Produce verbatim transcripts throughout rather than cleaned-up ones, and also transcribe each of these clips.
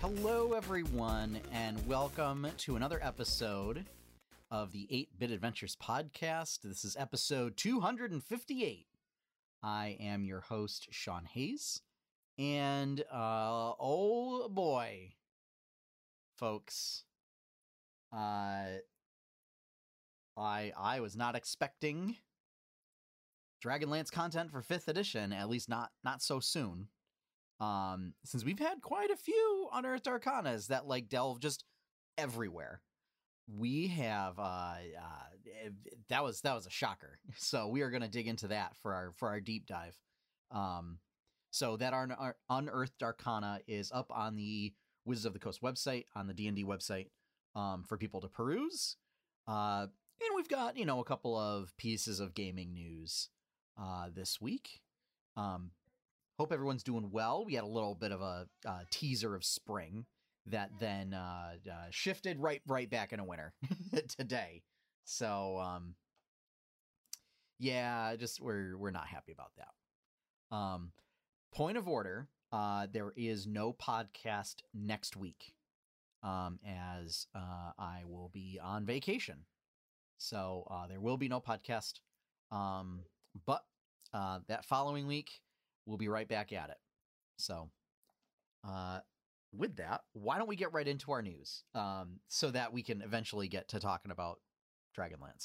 Hello, everyone, and welcome to another episode of the eight-Bit Adventures podcast. This is episode two hundred fifty-eight. I am your host, Sean Hayes, and uh, oh boy, folks, uh, I I was not expecting Dragonlance content for fifth edition, at least not not so soon. Um, since we've had quite a few Unearthed Arcanas that like delve just everywhere. We have uh, uh that was that was a shocker. So we are going to dig into that for our for our deep dive. Um, so that our, our Unearthed Arcana is up on the Wizards of the Coast website, on the D and D website, um, for people to peruse. Uh, and we've got, you know, a couple of pieces of gaming news uh this week. Um. Hope everyone's doing well. We had a little bit of a uh, teaser of spring that then uh, uh, shifted right right back into winter today. So um, yeah, just we're we're not happy about that. Um, point of order: uh, there is no podcast next week, um, as uh, I will be on vacation. So uh, there will be no podcast. Um, but uh, that following week, we'll be right back at it. So, uh, with that, why don't we get right into our news, um, so that we can eventually get to talking about Dragonlance.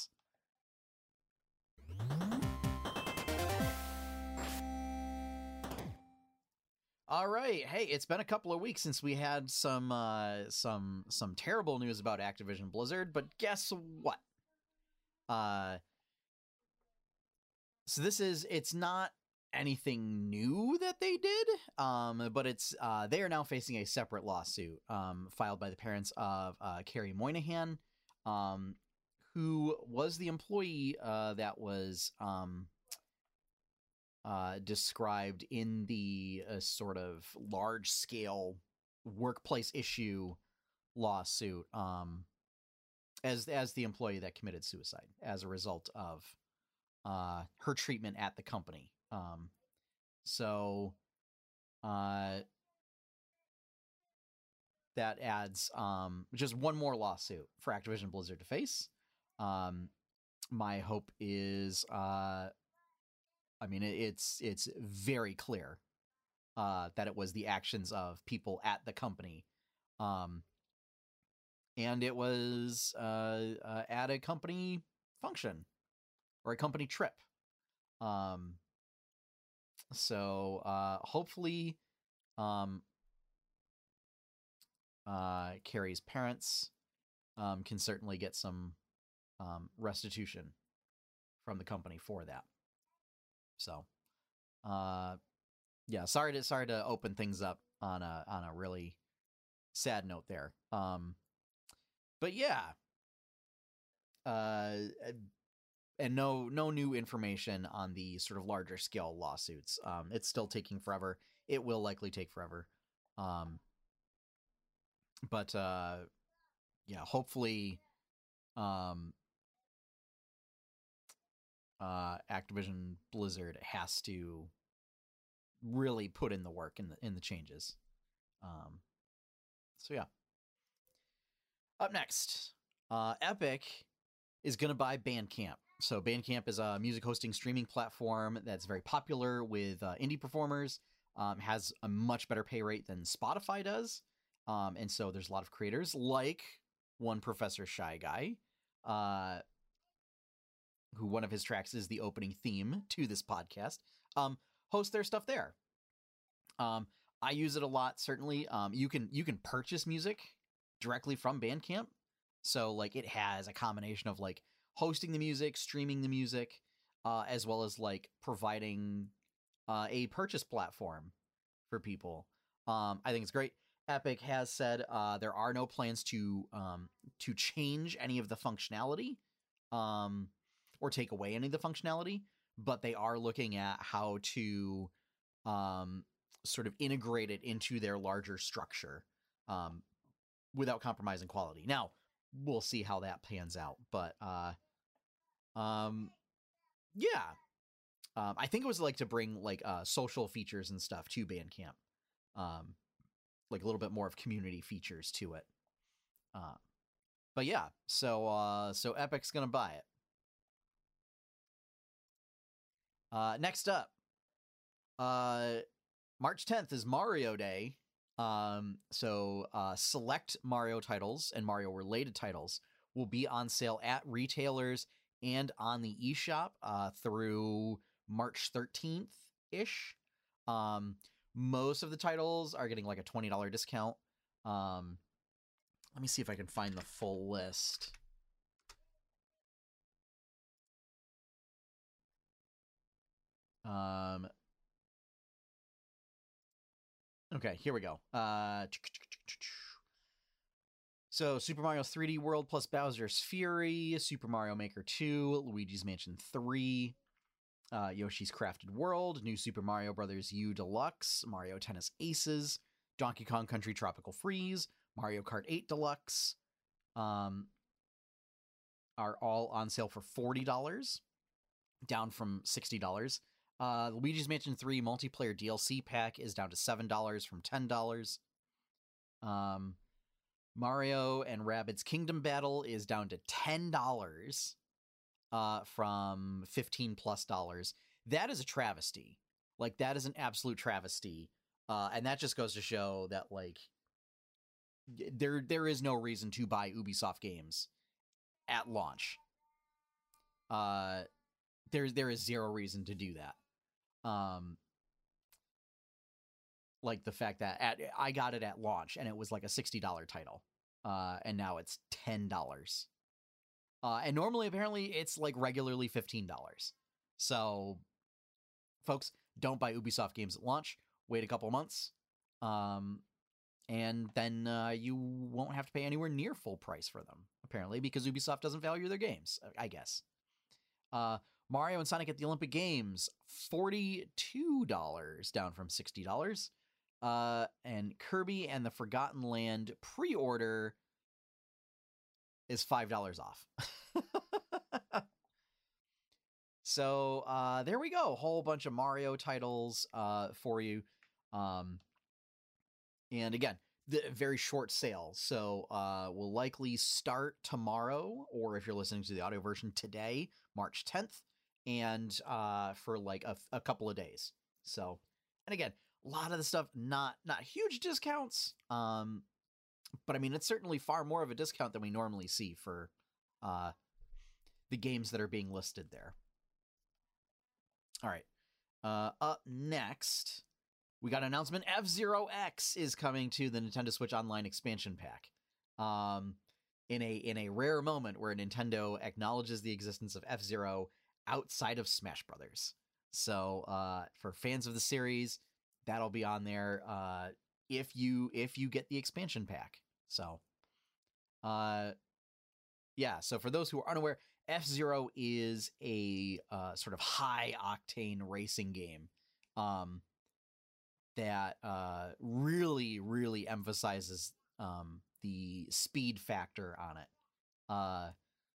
All right, hey, it's been a couple of weeks since we had some uh, some some terrible news about Activision Blizzard, but guess what? Uh, so this is it's not anything new that they did, um, but it's uh, they are now facing a separate lawsuit um, filed by the parents of uh, Carrie Moynihan, um, who was the employee uh, that was um, uh, described in the uh, sort of large-scale workplace issue lawsuit um, as as the employee that committed suicide as a result of uh, her treatment at the company. Um, so, uh, that adds, um, just one more lawsuit for Activision Blizzard to face. Um, my hope is, uh, I mean, it, it's, it's very clear, uh, that it was the actions of people at the company. Um, and it was, uh, uh at a company function or a company trip. Um, So uh, hopefully, um, uh, Carrie's parents um, can certainly get some um, restitution from the company for that. So, uh, yeah, sorry to sorry to open things up on a on a really sad note there. Um, but yeah, uh, and no no new information on the sort of larger scale lawsuits. Um, it's still taking forever. It will likely take forever. Um, but uh, yeah, hopefully, um, uh, Activision Blizzard has to really put in the work in the in the changes. Um, so yeah. Up next, uh, Epic is going to buy Bandcamp. So Bandcamp is a music hosting streaming platform that's very popular with uh, indie performers. Um, has a much better pay rate than Spotify does. Um, and so there's a lot of creators like one Professor Shy Guy, uh, who one of his tracks is the opening theme to this podcast, um, host their stuff there. Um, I use it a lot, certainly. Um, you can you can purchase music directly from Bandcamp. So like it has a combination of like hosting the music, streaming the music, uh, as well as like providing uh, a purchase platform for people. Um, I think it's great. Epic has said uh, there are no plans to um, to change any of the functionality um, or take away any of the functionality, but they are looking at how to um, sort of integrate it into their larger structure um, without compromising quality. Now, we'll see how that pans out, but uh, um, yeah, um, I think it was like to bring like uh, social features and stuff to Bandcamp. Um, like a little bit more of community features to it. Uh, but yeah, so uh, so Epic's gonna buy it. Uh, next up, uh, March tenth is Mario Day. Um, so uh, select Mario titles and Mario related titles will be on sale at retailers and on the eShop uh, through March thirteenth ish. Um, most of the titles are getting like a twenty dollars discount. Um, let me see if I can find the full list. Um, okay, here we go. Uh, so Super Mario three D World plus Bowser's Fury, Super Mario Maker two, Luigi's Mansion three, uh, Yoshi's Crafted World, New Super Mario Bros. U Deluxe, Mario Tennis Aces, Donkey Kong Country Tropical Freeze, Mario Kart eight Deluxe, um, are all on sale for forty dollars, down from sixty dollars. Uh, Luigi's Mansion three multiplayer D L C pack is down to seven dollars from ten dollars. Um, Mario and Rabbids Kingdom Battle is down to ten dollars uh, from fifteen plus dollars. That is a travesty. Like, that is an absolute travesty. Uh, and that just goes to show that, like, there there is no reason to buy Ubisoft games at launch. Uh, there, there is zero reason to do that. Um, like the fact that at, I got it at launch and it was like a sixty dollars title. Uh, and now it's ten dollars. Uh, and normally, apparently, it's like regularly fifteen dollars. So, folks, don't buy Ubisoft games at launch. Wait a couple months. Um, and then uh, you won't have to pay anywhere near full price for them, apparently, because Ubisoft doesn't value their games, I guess. Uh, Mario and Sonic at the Olympic Games, forty-two dollars, down from sixty dollars. Uh, and Kirby and the Forgotten Land pre-order is five dollars off. So uh, there we go. A whole bunch of Mario titles uh, for you. Um, and again, the very short sale. So uh, we'll likely start tomorrow, or if you're listening to the audio version today, March tenth, and uh, for like a, a couple of days. So, and again, a lot of the stuff, not not huge discounts, um, but I mean, it's certainly far more of a discount than we normally see for uh, the games that are being listed there. All right. Uh, up next, we got an announcement. F-Zero X is coming to the Nintendo Switch Online expansion pack. Um, in a in a rare moment where Nintendo acknowledges the existence of F-Zero outside of Smash Brothers. So uh, for fans of the series, that'll be on there uh, if you if you get the expansion pack. So, uh, yeah. So for those who are unaware, F-Zero is a uh, sort of high-octane racing game um, that uh, really, really emphasizes um, the speed factor on it. Uh,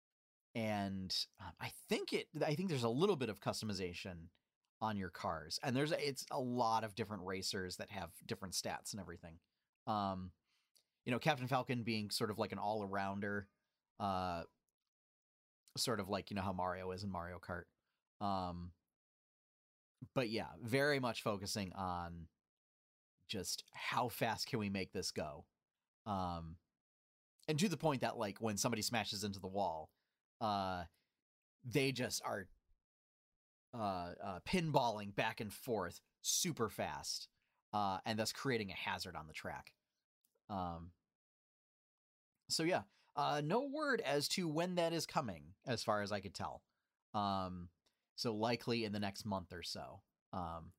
and um, I think it. I think there's a little bit of customization on your cars, and there's it's a lot of different racers that have different stats and everything. Um, you know, Captain Falcon being sort of like an all-arounder. Uh, sort of like, you know, how Mario is in Mario Kart. Um, but yeah, very much focusing on just how fast can we make this go. Um, and to the point that, like, when somebody smashes into the wall, uh, they just are uh, uh, pinballing back and forth super fast, uh, and thus creating a hazard on the track. Um, so yeah. Uh, no word as to when that is coming, as far as I could tell. Um, so likely in the next month or so. Um,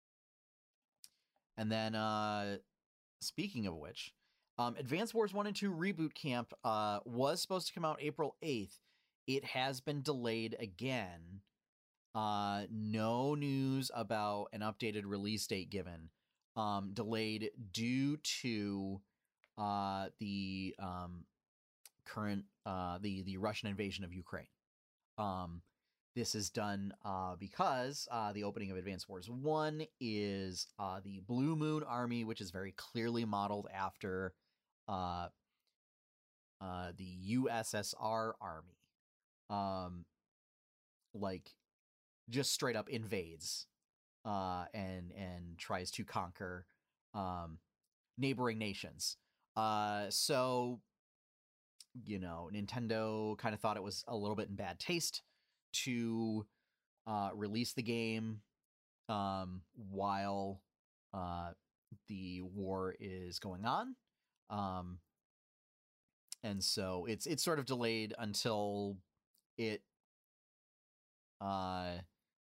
and then, uh, speaking of which, um, Advance Wars one and two Reboot Camp uh, was supposed to come out April eighth. It has been delayed again. Uh, no news about an updated release date given. Um, delayed due to uh, the... Um, current uh the the Russian invasion of Ukraine. Um this is done uh, because uh, the opening of Advance Wars one is uh, the Blue Moon Army, which is very clearly modeled after uh, uh, the U S S R Army. Um, like, just straight up invades uh, and and tries to conquer um, neighboring nations. Uh, so, you know, Nintendo kind of thought it was a little bit in bad taste to uh, release the game um, while uh, the war is going on. Um, and so it's it's sort of delayed until it uh,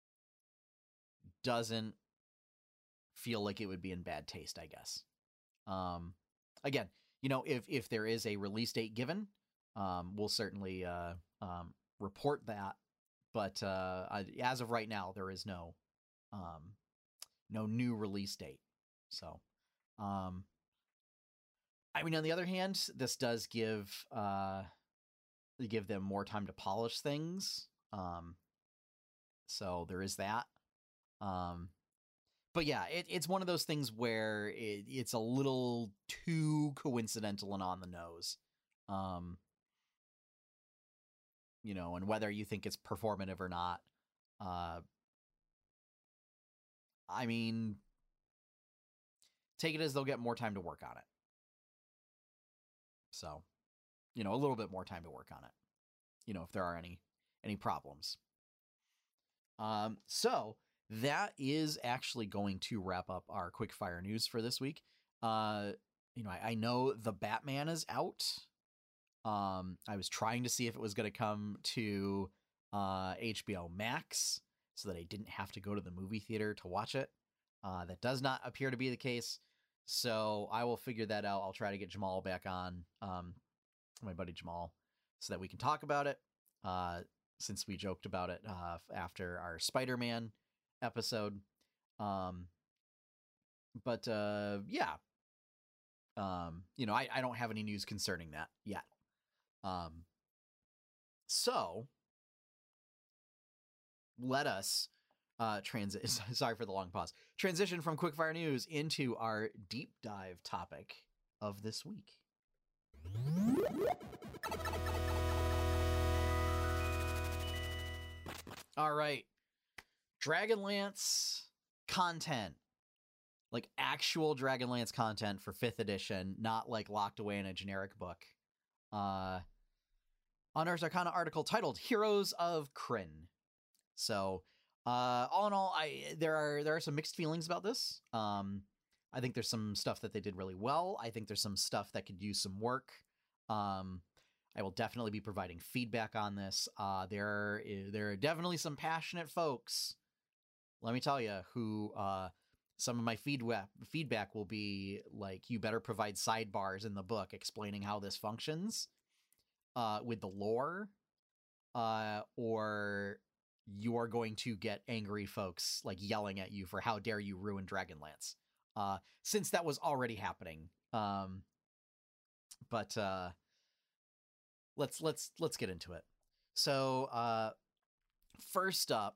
doesn't feel like it would be in bad taste, I guess. Um, again, you know, if if there is a release date given, um, we'll certainly uh, um, report that. But uh, as of right now, there is no um, no new release date. So, um, I mean, on the other hand, this does give uh, give them more time to polish things. Um, so there is that. Um, but yeah, it, it's one of those things where it, it's a little too coincidental and on the nose. Um, you know, and whether you think it's performative or not, uh, I mean, take it as they'll get more time to work on it. So, you know, a little bit more time to work on it, you know, if there are any, any problems. Um, so that is actually going to wrap up our quickfire news for this week. Uh, you know, I, I know the Batman is out. Um, I was trying to see if it was going to come to uh, H B O Max so that I didn't have to go to the movie theater to watch it. Uh, that does not appear to be the case. So I will figure that out. I'll try to get Jamal back on, um, my buddy Jamal, so that we can talk about it. Uh, since we joked about it uh, after our Spider-Man episode. Um, but uh, yeah, um, you know, I, I don't have any news concerning that yet. Um, so let us uh, transit. Sorry for the long pause. Transition from quickfire news into our deep dive topic of this week. All right, Dragonlance content, like actual Dragonlance content for fifth edition, not like locked away in a generic book. Uh, on Ars Arcana article titled "Heroes of Krynn." So, uh, all in all, I there are there are some mixed feelings about this. Um, I think there's some stuff that they did really well. I think there's some stuff that could use some work. Um, I will definitely be providing feedback on this. Uh, there is, there are definitely some passionate folks, let me tell you, who uh, some of my feedback feedback will be like, you better provide sidebars in the book explaining how this functions uh, with the lore, uh, or you are going to get angry folks like yelling at you for how dare you ruin Dragonlance, uh, since that was already happening. Um, but uh, let's let's let's get into it. So uh, first up,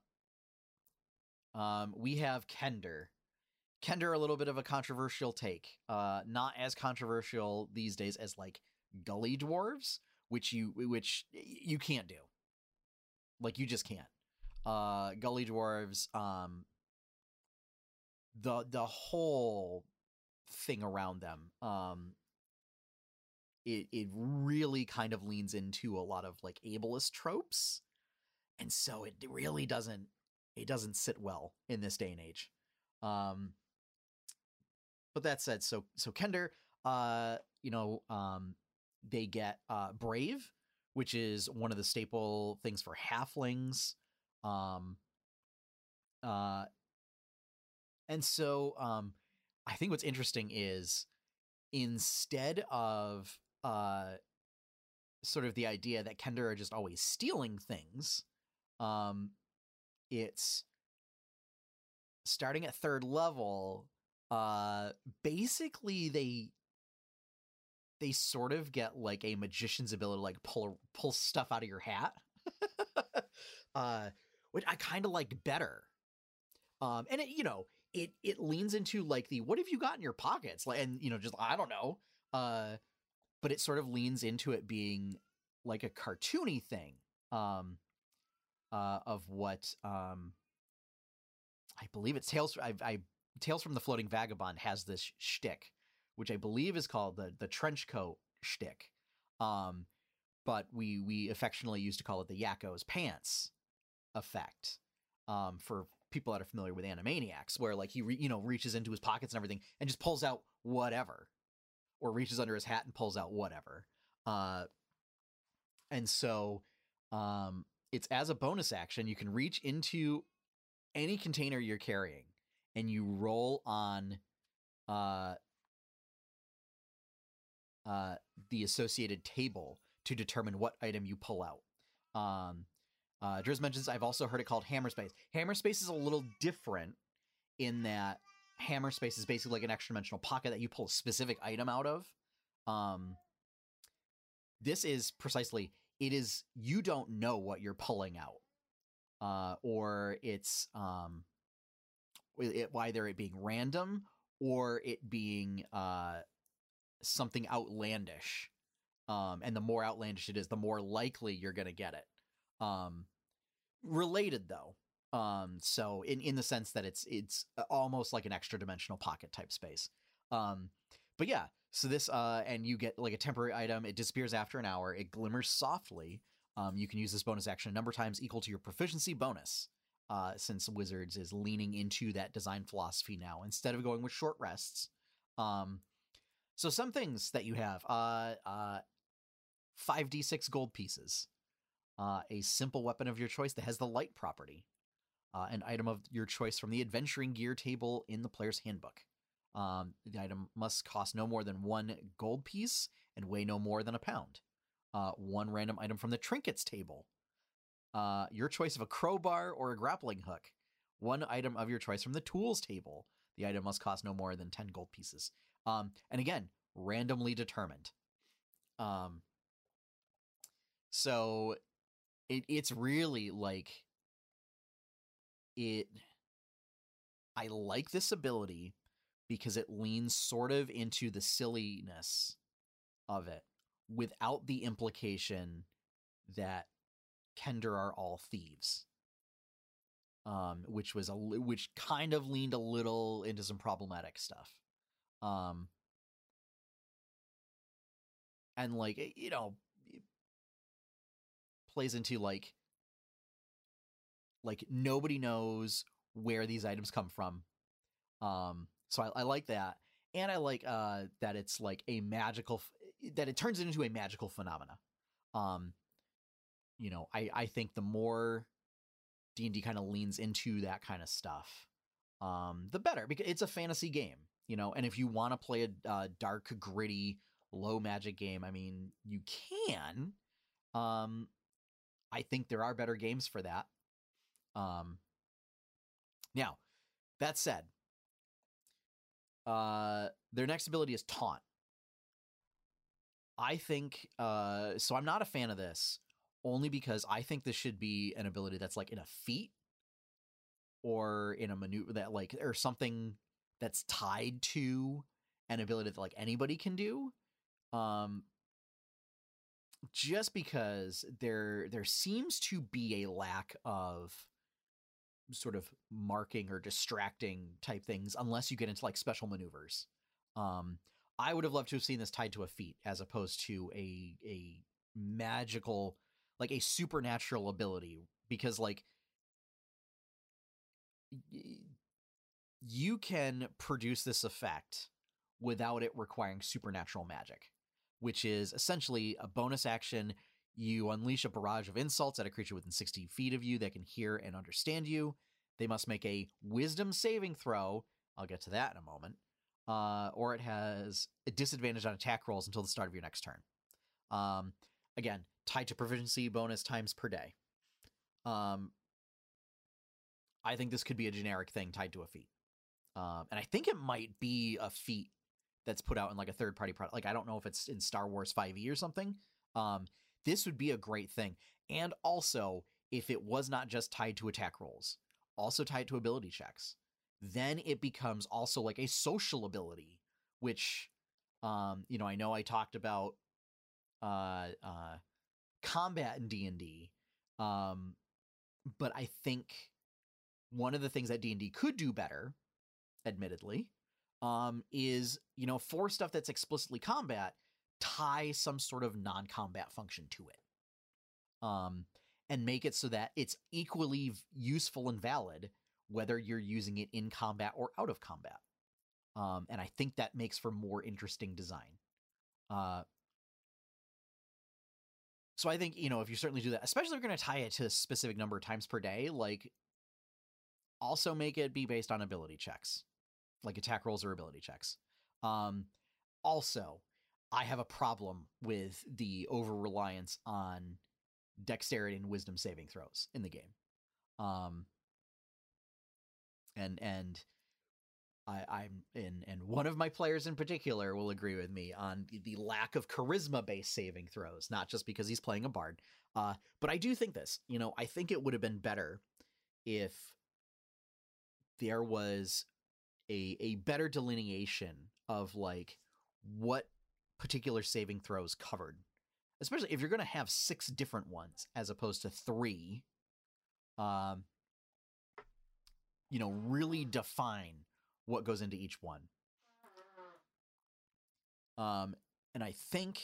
um, we have Kender. Kender, a little bit of a controversial take. Uh, not as controversial these days as like Gully Dwarves, which you which you can't do. Like, you just can't. Uh, Gully Dwarves, um, the the whole thing around them, um, it it really kind of leans into a lot of like ableist tropes, and so it really doesn't it doesn't sit well in this day and age. Um, but that said, so so Kender, uh, you know, um, they get uh, Brave, which is one of the staple things for halflings. Um, uh, and so um, I think what's interesting is, instead of uh, sort of the idea that Kender are just always stealing things, um, it's starting at third level. Uh, basically, they they sort of get like a magician's ability to like pull pull stuff out of your hat. uh, which I kind of like better. Um, and it, you know, it it leans into like the what have you got in your pockets, like, and you know, just I don't know. Uh, but it sort of leans into it being like a cartoony thing. Um, uh, of what um, I believe it's Tales. I, I Tales from the Floating Vagabond has this shtick, which I believe is called the the trench coat shtick. Um, but we we affectionately used to call it the Yakko's pants effect. Um, for people that are familiar with Animaniacs, where like he re- you know reaches into his pockets and everything and just pulls out whatever, or reaches under his hat and pulls out whatever. Uh, and so um, it's as a bonus action, you can reach into any container you're carrying and you roll on uh, uh, the associated table to determine what item you pull out. Um, uh, Driz mentions I've also heard it called Hammer Space. Hammer Space is a little different in that Hammer Space is basically like an extra dimensional pocket that you pull a specific item out of. Um, this is precisely, it is, you don't know what you're pulling out. Uh, or it's um, it, either it being random or it being uh, something outlandish. Um, and the more outlandish it is, the more likely you're going to get it. Um, related though. Um, so in, in the sense that it's, it's almost like an extra dimensional pocket type space. Um, but yeah, so this, uh, and you get like a temporary item. It disappears after an hour. It glimmers softly. Um, you can use this bonus action a number of times equal to your proficiency bonus. Uh, since Wizards is leaning into that design philosophy now, instead of going with short rests. Um, so some things that you have, uh, uh, five d six gold pieces, uh, a simple weapon of your choice that has the light property, uh, an item of your choice from the adventuring gear table in the player's handbook. Um, the item must cost no more than one gold piece and weigh no more than a pound. Uh, one random item from the trinkets table. Uh, your choice of a crowbar or a grappling hook. One item of your choice from the tools table. The item must cost no more than ten gold pieces. Um, and again, randomly determined. Um, so it, it's really like it. I like this ability because it leans sort of into the silliness of it without the implication that Kender are all thieves. Um, which was a which kind of leaned a little into some problematic stuff. Um, and like, you know, plays into like like nobody knows where these items come from. Um, so I, I like that. And I like uh, that it's like a magical, that it turns it into a magical phenomena. Um, you know, I, I think the more D and D kind of leans into that kind of stuff, um, the better, because it's a fantasy game, you know, and if you want to play a uh, dark, gritty, low magic game, I mean, you can. Um, I think there are better games for that. Um, now, that said, uh, their next ability is Taunt. I think, uh, so I'm not a fan of this, only because I think this should be an ability that's like in a feat or in a maneuver that like, or something that's tied to an ability that like anybody can do. Um, just because there, there seems to be a lack of sort of marking or distracting type things unless you get into like special maneuvers. Um, I would have loved to have seen this tied to a feat as opposed to a a magical, like a supernatural ability, because like y- you can produce this effect without it requiring supernatural magic, which is essentially a bonus action. You unleash a barrage of insults at a creature within sixty feet of you that can hear and understand you. They must make a wisdom saving throw. I'll get to that in a moment. Uh, or it has a disadvantage on attack rolls until the start of your next turn. Um, again, tied to proficiency bonus times per day. Um, I think this could be a generic thing tied to a feat. Um, and I think it might be a feat that's put out in like a third party product. Like, I don't know if it's in Star Wars five e or something. Um, this would be a great thing. And also, if it was not just tied to attack rolls, also tied to ability checks, then it becomes also like a social ability, which, um, you know, I know I talked about uh, uh, combat in D and D, um, but I think one of the things that D and D could do better, admittedly, um, is, you know, for stuff that's explicitly combat, tie some sort of non-combat function to it. Um, and make it so that it's equally useful and valid whether you're using it in combat or out of combat. Um, and I think that makes for more interesting design. Uh, so I think, you know, if you certainly do that, especially if you're going to tie it to a specific number of times per day, like, also make it be based on ability checks, like attack rolls or ability checks. Um, also, I have a problem with the over-reliance on dexterity and wisdom saving throws in the game. Um, and and I, I'm in, and one of my players in particular will agree with me on the, the lack of charisma-based saving throws, not just because he's playing a bard. Uh, but I do think this, you know, I think it would have been better if there was a a better delineation of like what particular saving throws covered, especially if you're going to have six different ones as opposed to three. Um, you know, really define what goes into each one. Um, and I think,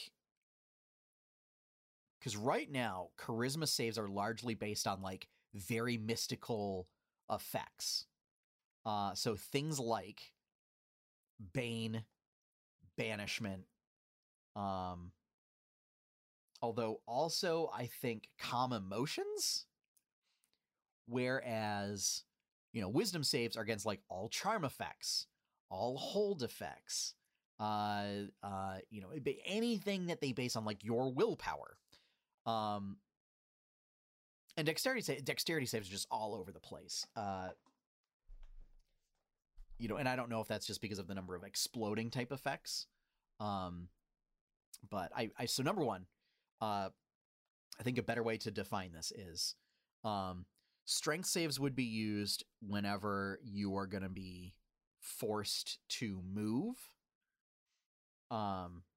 because right now, charisma saves are largely based on like very mystical effects. Uh, so things like Bane, Banishment, um, although also I think Calm Emotions, whereas, you know, Wisdom saves are against like all charm effects, all hold effects, uh, uh, you know, anything that they base on like your willpower. Um, and dexterity sa- dexterity saves are just all over the place. Uh, you know, and I don't know if that's just because of the number of exploding type effects. Um, but I, I, so number one, uh, I think a better way to define this is, um, strength saves would be used whenever you are going to be forced to move. Um,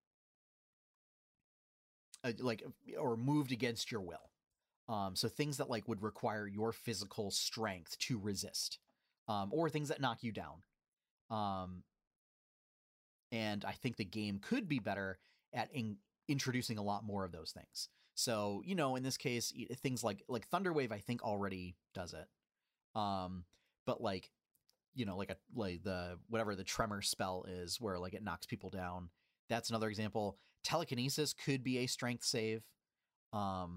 uh, like, or moved against your will. Um, so things that like would require your physical strength to resist, um, or things that knock you down. Um, and I think the game could be better at in- introducing a lot more of those things. So, you know, in this case, things like like Thunderwave, I think already does it. Um, but like, you know, like a like the whatever the tremor spell is, where like it knocks people down. That's another example. Telekinesis could be a strength save. Um,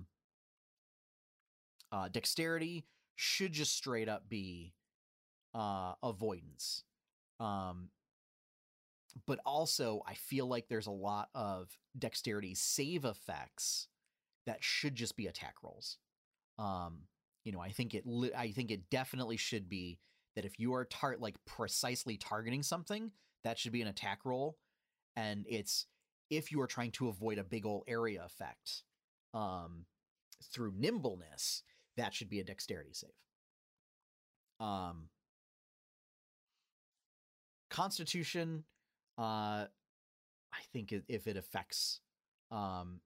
uh, dexterity should just straight up be uh, avoidance. Um, but also, I feel like there's a lot of dexterity save effects that should just be attack rolls. Um, you know, I think it. Li- I think it definitely should be that if you are tar- like precisely targeting something, that should be an attack roll, and it's if you are trying to avoid a big old area effect um, through nimbleness, that should be a dexterity save. Um, Constitution, uh, I think if it affects, um,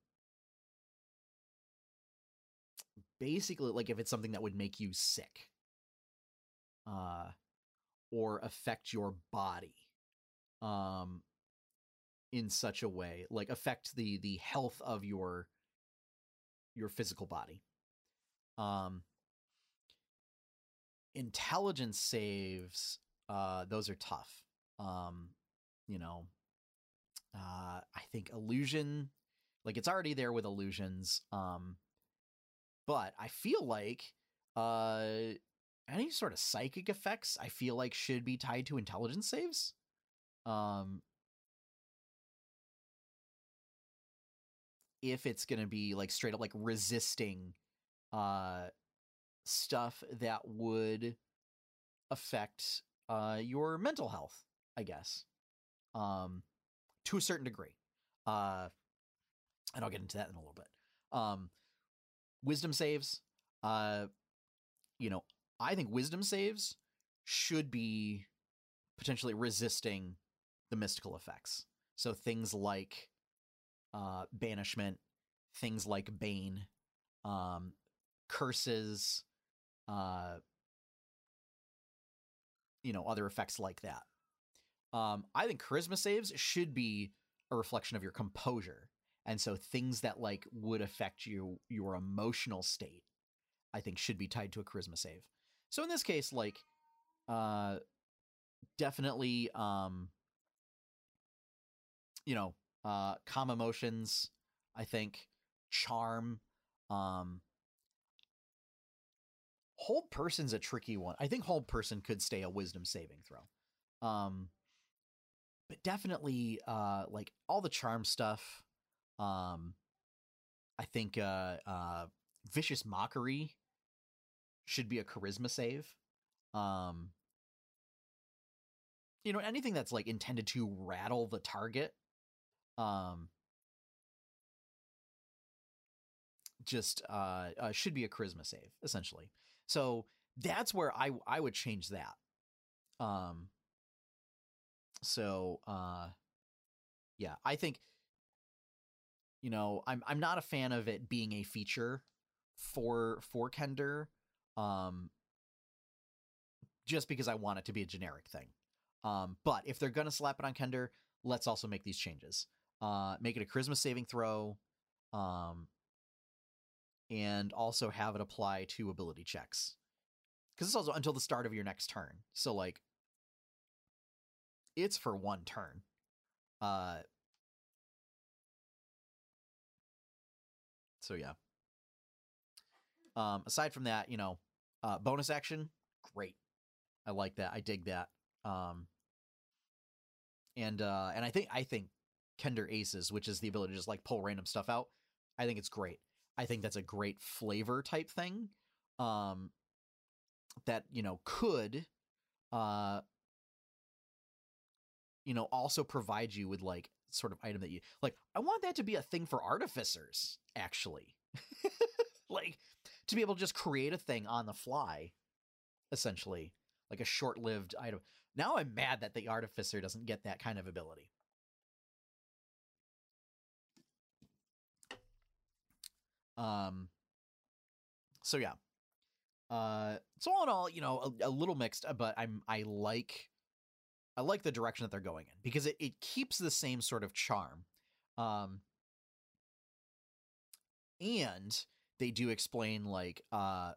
basically, like if it's something that would make you sick, uh, or affect your body, um, in such a way, like affect the the health of your your physical body. Um, intelligence saves, uh, those are tough. Um, you know, uh, I think illusion, like it's already there with illusions. Um, but I feel like uh, any sort of psychic effects, I feel like should be tied to intelligence saves. Um, if it's going to be like straight up like resisting uh, stuff that would affect uh, your mental health, I guess, um, to a certain degree. Uh, and I'll get into that in a little bit. Um, wisdom saves, Uh, you know, I think wisdom saves should be potentially resisting the mystical effects. So things like uh, banishment, things like bane, um, curses, uh, you know, other effects like that. Um, I think charisma saves should be a reflection of your composure. And so things that like would affect you, your emotional state, I think should be tied to a charisma save. So in this case, like, uh, definitely, um, you know, uh, calm emotions, I think, charm, um, hold person's a tricky one. I think hold person could stay a wisdom saving throw. Um, but definitely, uh, like all the charm stuff, um, I think, uh, uh, vicious mockery should be a charisma save. Um, you know, anything that's like intended to rattle the target, um, just uh, uh should be a charisma save essentially. So that's where I I would change that. Um, so uh, yeah, I think, you know, I'm I'm not a fan of it being a feature for for Kender, um, just because I want it to be a generic thing. Um, but if they're gonna slap it on Kender, let's also make these changes. Uh, make it a charisma saving throw, um, and also have it apply to ability checks. Because it's also until the start of your next turn. So, like, it's for one turn. Uh, so, yeah. Um, aside from that, you know, uh, bonus action, great. I like that. I dig that. Um, and uh, and I think I think Kender Aces, which is the ability to just like pull random stuff out, I think it's great. I think that's a great flavor type thing. Um, that, you know, could uh you know, also provide you with like sort of item that you like. I want that to be a thing for artificers, actually. Like to be able to just create a thing on the fly, essentially, like a short-lived item. Now I'm mad that the artificer doesn't get that kind of ability. Um. So yeah. Uh. So all in all, you know, a, a little mixed, but I'm I like I like the direction that they're going in because it, it keeps the same sort of charm. Um. And they do explain like uh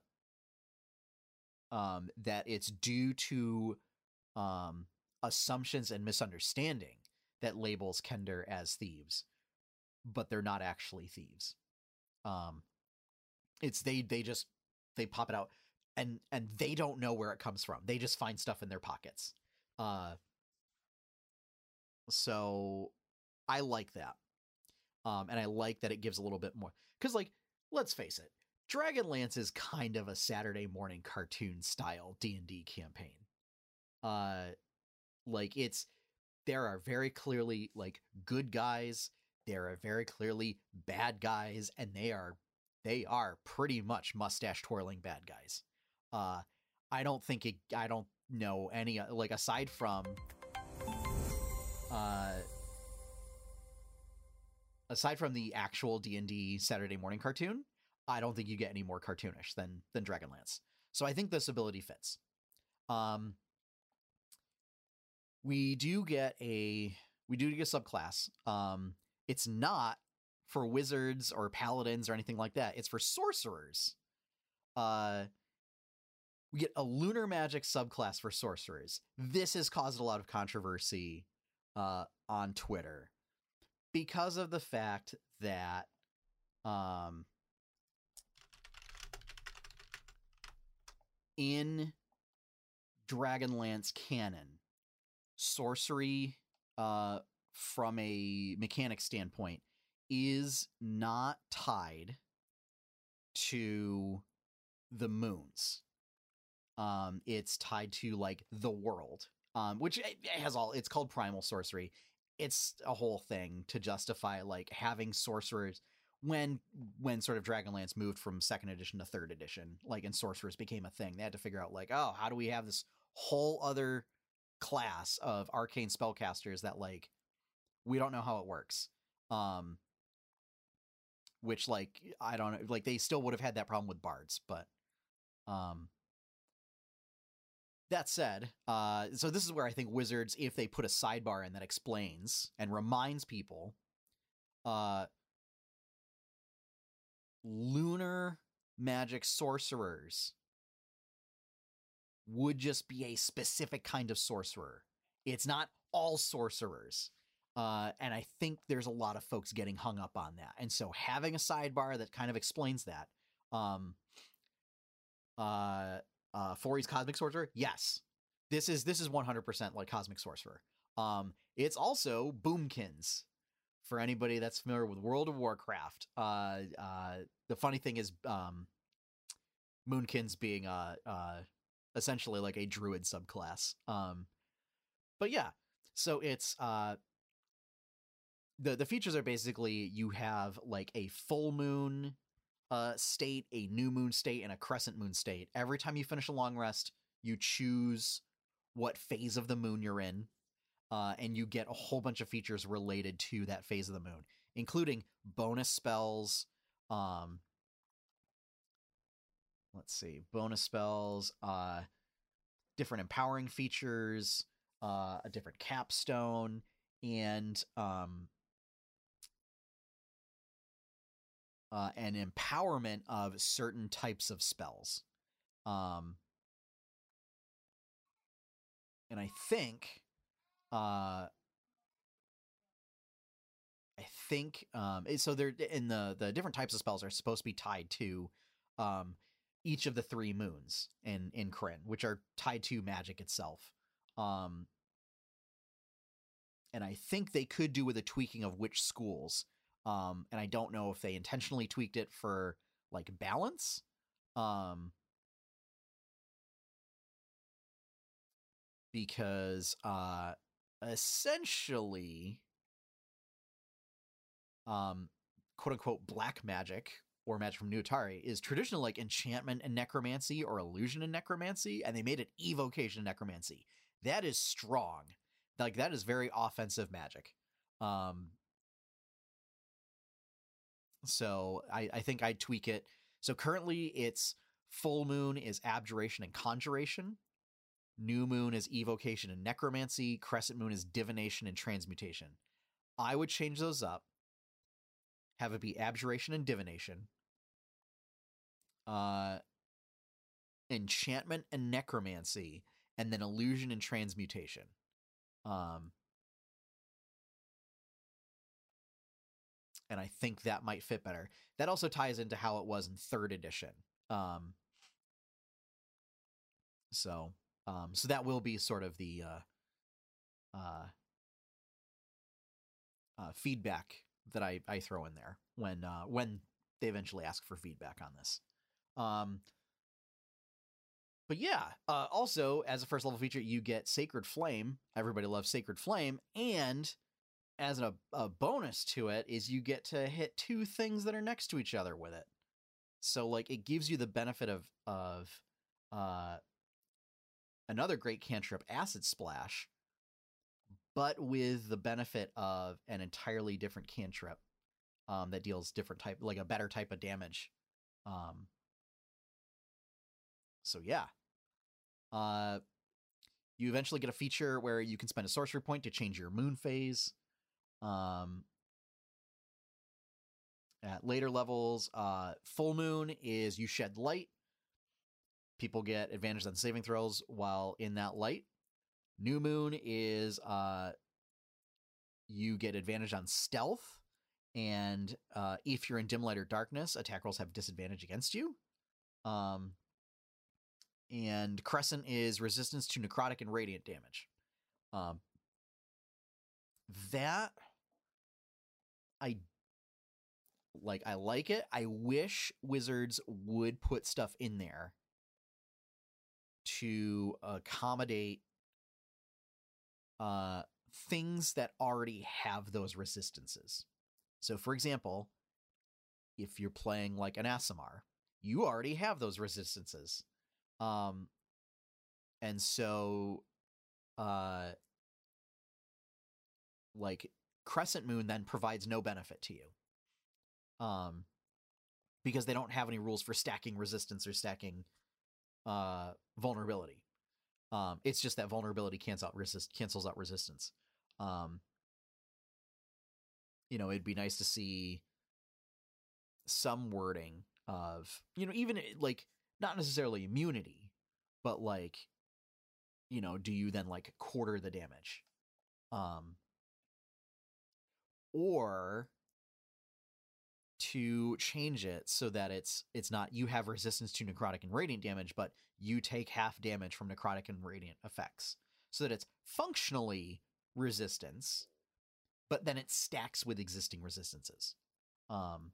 um that it's due to um assumptions and misunderstanding that labels Kender as thieves, but they're not actually thieves. Um it's they they just they pop it out and and they don't know where it comes from. They just find stuff in their pockets. Uh so I like that. Um and I like that it gives a little bit more, cuz like, let's face it, Dragonlance is kind of a Saturday morning cartoon style D and D campaign. Uh, like it's, there are very clearly like good guys, there are very clearly bad guys, and they are, they are pretty much mustache twirling bad guys. Uh, I don't think it, I don't know any, like aside from, uh, aside from the actual D and D Saturday morning cartoon, I don't think you get any more cartoonish than than Dragonlance. So I think this ability fits. Um, we do get a we do get a subclass. Um, it's not for wizards or paladins or anything like that. It's for sorcerers. Uh, we get a lunar magic subclass for sorcerers. This has caused a lot of controversy uh, on Twitter because of the fact that um, in Dragonlance canon, sorcery, uh, from a mechanic standpoint, is not tied to the moons. Um, it's tied to like the world, um, which it has all. It's called primal sorcery. It's a whole thing to justify like having sorcerers when when sort of Dragonlance moved from second edition to third edition, like, and sorcerers became a thing, they had to figure out, like, oh, how do we have this whole other class of arcane spellcasters that, like, we don't know how it works. Um, which, like, I don't know, like, they still would have had that problem with bards, but um, that said, uh, so this is where I think Wizards, if they put a sidebar in that explains and reminds people, uh, lunar magic sorcerers would just be a specific kind of sorcerer. It's not all sorcerers. Uh, and I think there's a lot of folks getting hung up on that. And so having a sidebar that kind of explains that, um, uh, uh, Fori's Cosmic Sorcerer, yes, this is this is one hundred percent like Cosmic Sorcerer. Um, it's also Boomkins, for anybody that's familiar with World of Warcraft. Uh, uh, the funny thing is, um, Moonkins being uh, uh, essentially like a druid subclass. Um, but yeah, so it's uh, the the features are basically you have like a full moon uh, state, a new moon state, and a crescent moon state. Every time you finish a long rest, you choose what phase of the moon you're in, uh, and you get a whole bunch of features related to that phase of the moon, including bonus spells. Um, let's see, bonus spells, uh, different empowering features, uh, a different capstone, and um, uh, an empowerment of certain types of spells. Um, and I think, uh, I think, um, so they're in the the different types of spells are supposed to be tied to, um, each of the three moons in in Krynn, which are tied to magic itself. Um, and I think they could do with a tweaking of which schools. Um, and I don't know if they intentionally tweaked it for like balance. Um, because uh, essentially, um, quote unquote, black magic or magic from New Atari is traditional like enchantment and necromancy or illusion and necromancy, and they made it evocation and necromancy. That is strong. Like, that is very offensive magic. Um, so I, I think I'd tweak it. So currently it's full moon is abjuration and conjuration. New moon is evocation and necromancy. Crescent moon is divination and transmutation. I would change those up. Have it be abjuration and divination. Uh, enchantment and necromancy. And then illusion and transmutation. Um, and I think that might fit better. That also ties into how it was in third edition. Um, so, um, so that will be sort of the uh, uh, uh, feedback that I, I throw in there when uh, when they eventually ask for feedback on this. Um, but yeah, uh, also as a first level feature, you get Sacred Flame. Everybody loves Sacred Flame, and as a, a bonus to it is you get to hit two things that are next to each other with it. So like it gives you the benefit of of uh, another great cantrip, Acid Splash, but with the benefit of an entirely different cantrip um, that deals different type, like a better type of damage. Um, so yeah. Uh, you eventually get a feature where you can spend a sorcery point to change your moon phase. Um, at later levels, uh, full moon is you shed light. People get advantage on saving throws while in that light. New moon is uh, you get advantage on stealth. And uh, if you're in dim light or darkness, attack rolls have disadvantage against you. Um, and Crescent is resistance to necrotic and radiant damage. Um, that I like. I like it. I wish Wizards would put stuff in there to accommodate uh, things that already have those resistances. So, for example, if you're playing like an Aasimar, you already have those resistances. Um, and so, uh, like Crescent Moon then provides no benefit to you. Um, because they don't have any rules for stacking resistance or stacking uh, vulnerability. Um, it's just that vulnerability cancels out resist cancels out resistance. Um, you know, it'd be nice to see some wording of, you know, even like not necessarily immunity, but like, you know, do you then like quarter the damage? Um, or to change it so that it's it's not you have resistance to necrotic and radiant damage, but you take half damage from necrotic and radiant effects, so that it's functionally resistance, but then it stacks with existing resistances. Um,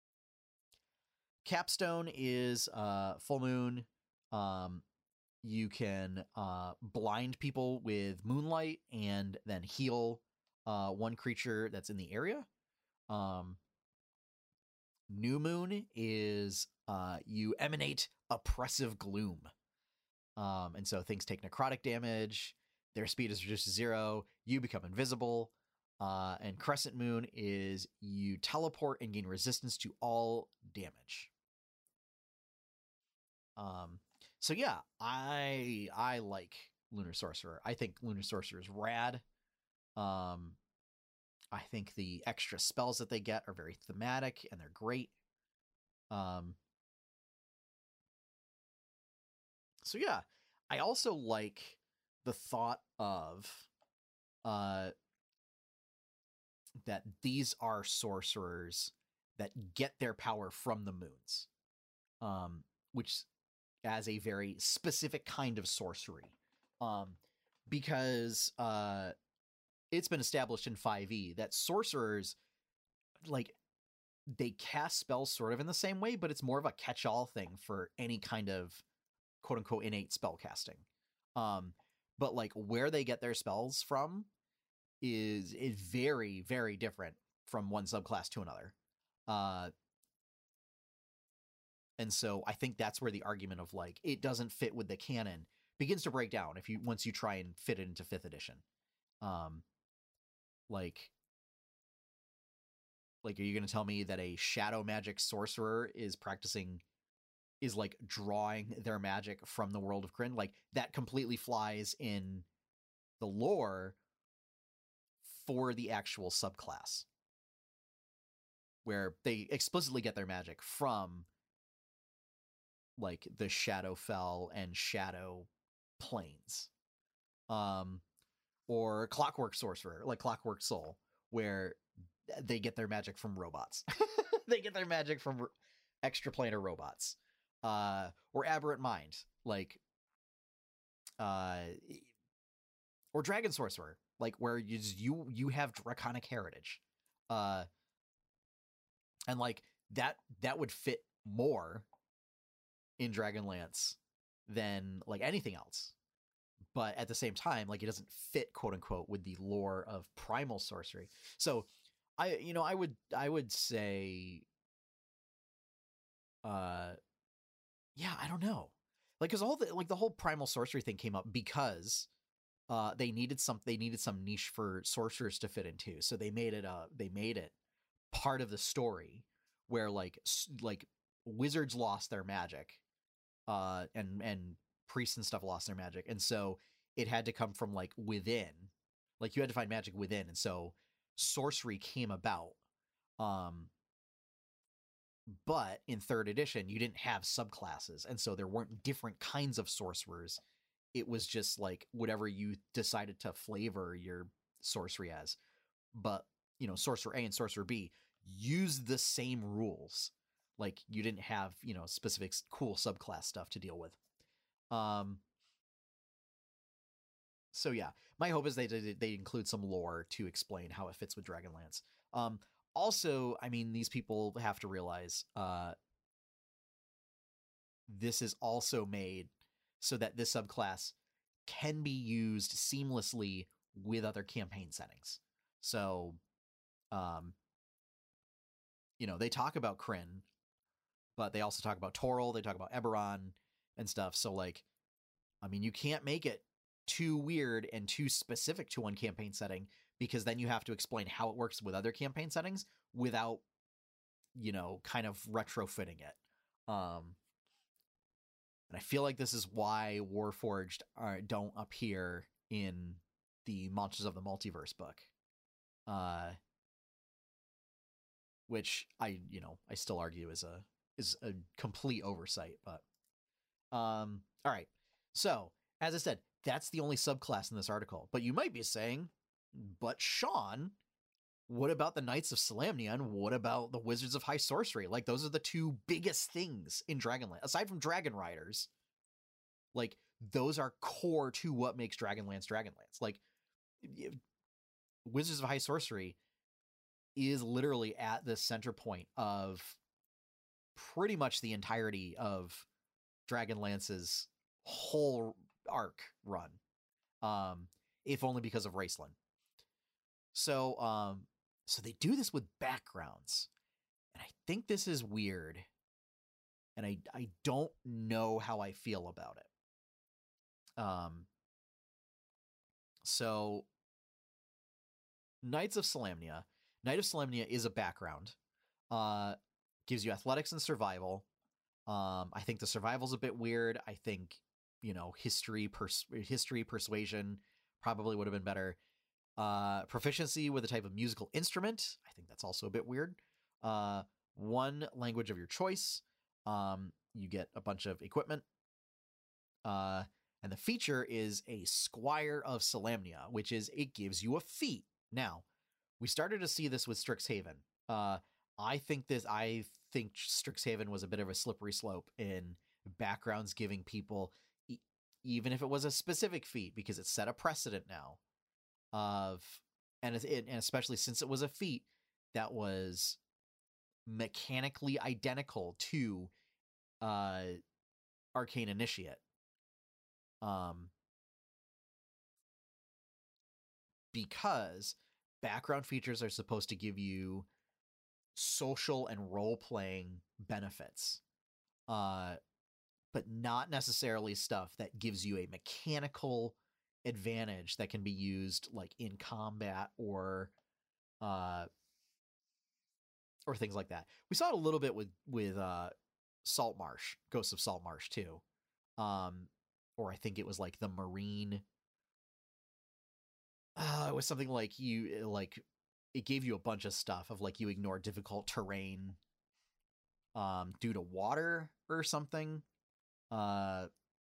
Capstone is uh, full moon. Um, you can uh, blind people with moonlight and then heal uh, one creature that's in the area. Um, New Moon is uh, you emanate oppressive gloom. Um, and so things take necrotic damage, their speed is reduced to zero, you become invisible. Uh, and Crescent Moon is you teleport and gain resistance to all damage. Um, so yeah, I I like Lunar Sorcerer. I think Lunar Sorcerer is rad. Um, I think the extra spells that they get are very thematic and they're great. Um, so yeah, I also like the thought of uh, that these are sorcerers that get their power from the moons, um, which as a very specific kind of sorcery, um, because uh, it's been established in five E that sorcerers, like, they cast spells sort of in the same way, but it's more of a catch-all thing for any kind of quote-unquote innate spell casting. Um, but like where they get their spells from is is very, very different from one subclass to another. Uh, and so I think that's where the argument of like it doesn't fit with the canon begins to break down if you once you try and fit it into fifth edition. Um, like, like, are you going to tell me that a shadow magic sorcerer is practicing, is like drawing their magic from the world of Krynn? Like that completely flies in the lore for the actual subclass, where they explicitly get their magic from like the Shadowfell and Shadow planes. Um, or Clockwork Sorcerer, like Clockwork Soul, where they get their magic from robots. They get their magic from extraplanar robots. Uh, or Aberrant Mind, like, uh, or Dragon Sorcerer, like where you you you have draconic heritage, uh, and like that that would fit more in Dragonlance than like anything else. But at the same time, like it doesn't fit, quote unquote, with the lore of primal sorcery. So I, you know, I would, I would say, uh, yeah, I don't know. Like, cause all the, like the whole primal sorcery thing came up because, uh, they needed some, they needed some niche for sorcerers to fit into. So they made it, uh, they made it part of the story where like, like wizards lost their magic, uh, and, and priests and stuff lost their magic. And so it had to come from like within, like you had to find magic within. And so sorcery came about. Um, but in third edition, you didn't have subclasses. And so there weren't different kinds of sorcerers. It was just like whatever you decided to flavor your sorcery as. But, you know, Sorcerer A and Sorcerer B use the same rules. Like you didn't have, you know, specific cool subclass stuff to deal with. Um, so yeah, my hope is they they include some lore to explain how it fits with Dragonlance. Um, also, I mean, these people have to realize uh, this is also made so that this subclass can be used seamlessly with other campaign settings. So, um, you know, they talk about Krynn, but they also talk about Toril, they talk about Eberron and stuff. So like, I mean, you can't make it too weird and too specific to one campaign setting, because then you have to explain how it works with other campaign settings without, you know, kind of retrofitting it. Um, and I feel like this is why Warforged are, don't appear in the Monsters of the Multiverse book. Uh, which I, you know, I still argue is a is a complete oversight, but um all right. So, as I said, that's the only subclass in this article. But you might be saying, but Sean, what about the Knights of Solamnia and what about the Wizards of High Sorcery? Like, those are the two biggest things in Dragonlance. Aside from Dragon Riders, like, those are core to what makes Dragonlance Dragonlance. Like, Wizards of High Sorcery is literally at the center point of pretty much the entirety of Dragonlance's whole arc run. Um, if only because of Raceland. So, um, so they do this with backgrounds. And I think this is weird. And I, I don't know how I feel about it. Um, so Knights of Solamnia. Knight of Solamnia is a background. Uh, gives you athletics and survival. Um, I think the survival's a bit weird. I think, you know, history, pers- history, persuasion probably would have been better. Uh, proficiency with a type of musical instrument. I think that's also a bit weird. Uh, one language of your choice. Um, you get a bunch of equipment. Uh, and the feature is a Squire of Solamnia, which is it gives you a feat. Now, we started to see this with Strixhaven. Uh, I think this. I think Strixhaven was a bit of a slippery slope in backgrounds giving people, e- even if it was a specific feat, because it set a precedent now. Of and it, and especially since it was a feat that was mechanically identical to uh, Arcane Initiate. Um, because background features are supposed to give you social and role-playing benefits, uh, but not necessarily stuff that gives you a mechanical advantage that can be used like in combat or uh, or things like that. We saw it a little bit with with uh, Saltmarsh, Ghosts of Saltmarsh too, um, or I think it was like the Marine. Uh, it was something like you like it gave you a bunch of stuff of like you ignore difficult terrain um, due to water or something. Uh,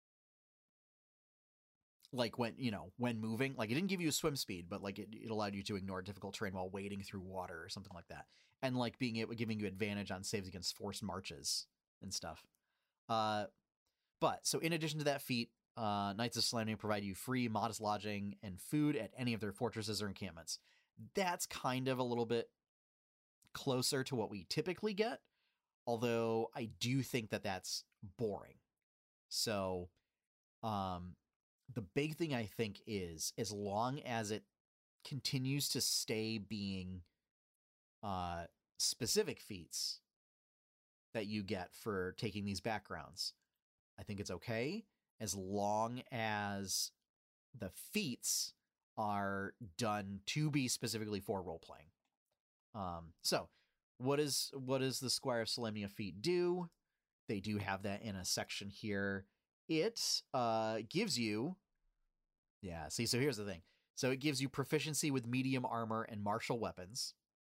like when, you know, when moving, like it didn't give you a swim speed, but like it, it allowed you to ignore difficult terrain while wading through water or something like that. And like being able, giving you advantage on saves against forced marches and stuff. Uh, but so in addition to that feat, uh, Knights of Solamnia provide you free, modest lodging and food at any of their fortresses or encampments. That's kind of a little bit closer to what we typically get, although I do think that that's boring. So, um, the big thing I think is, as long as it continues to stay being uh, specific feats that you get for taking these backgrounds, I think it's okay, as long as the feats are done to be specifically for role-playing. Um, so, what is what does the Squire of Solamnia feat do? They do have that in a section here. It uh, gives you... Yeah, see, so here's the thing. So it gives you proficiency with medium armor and martial weapons.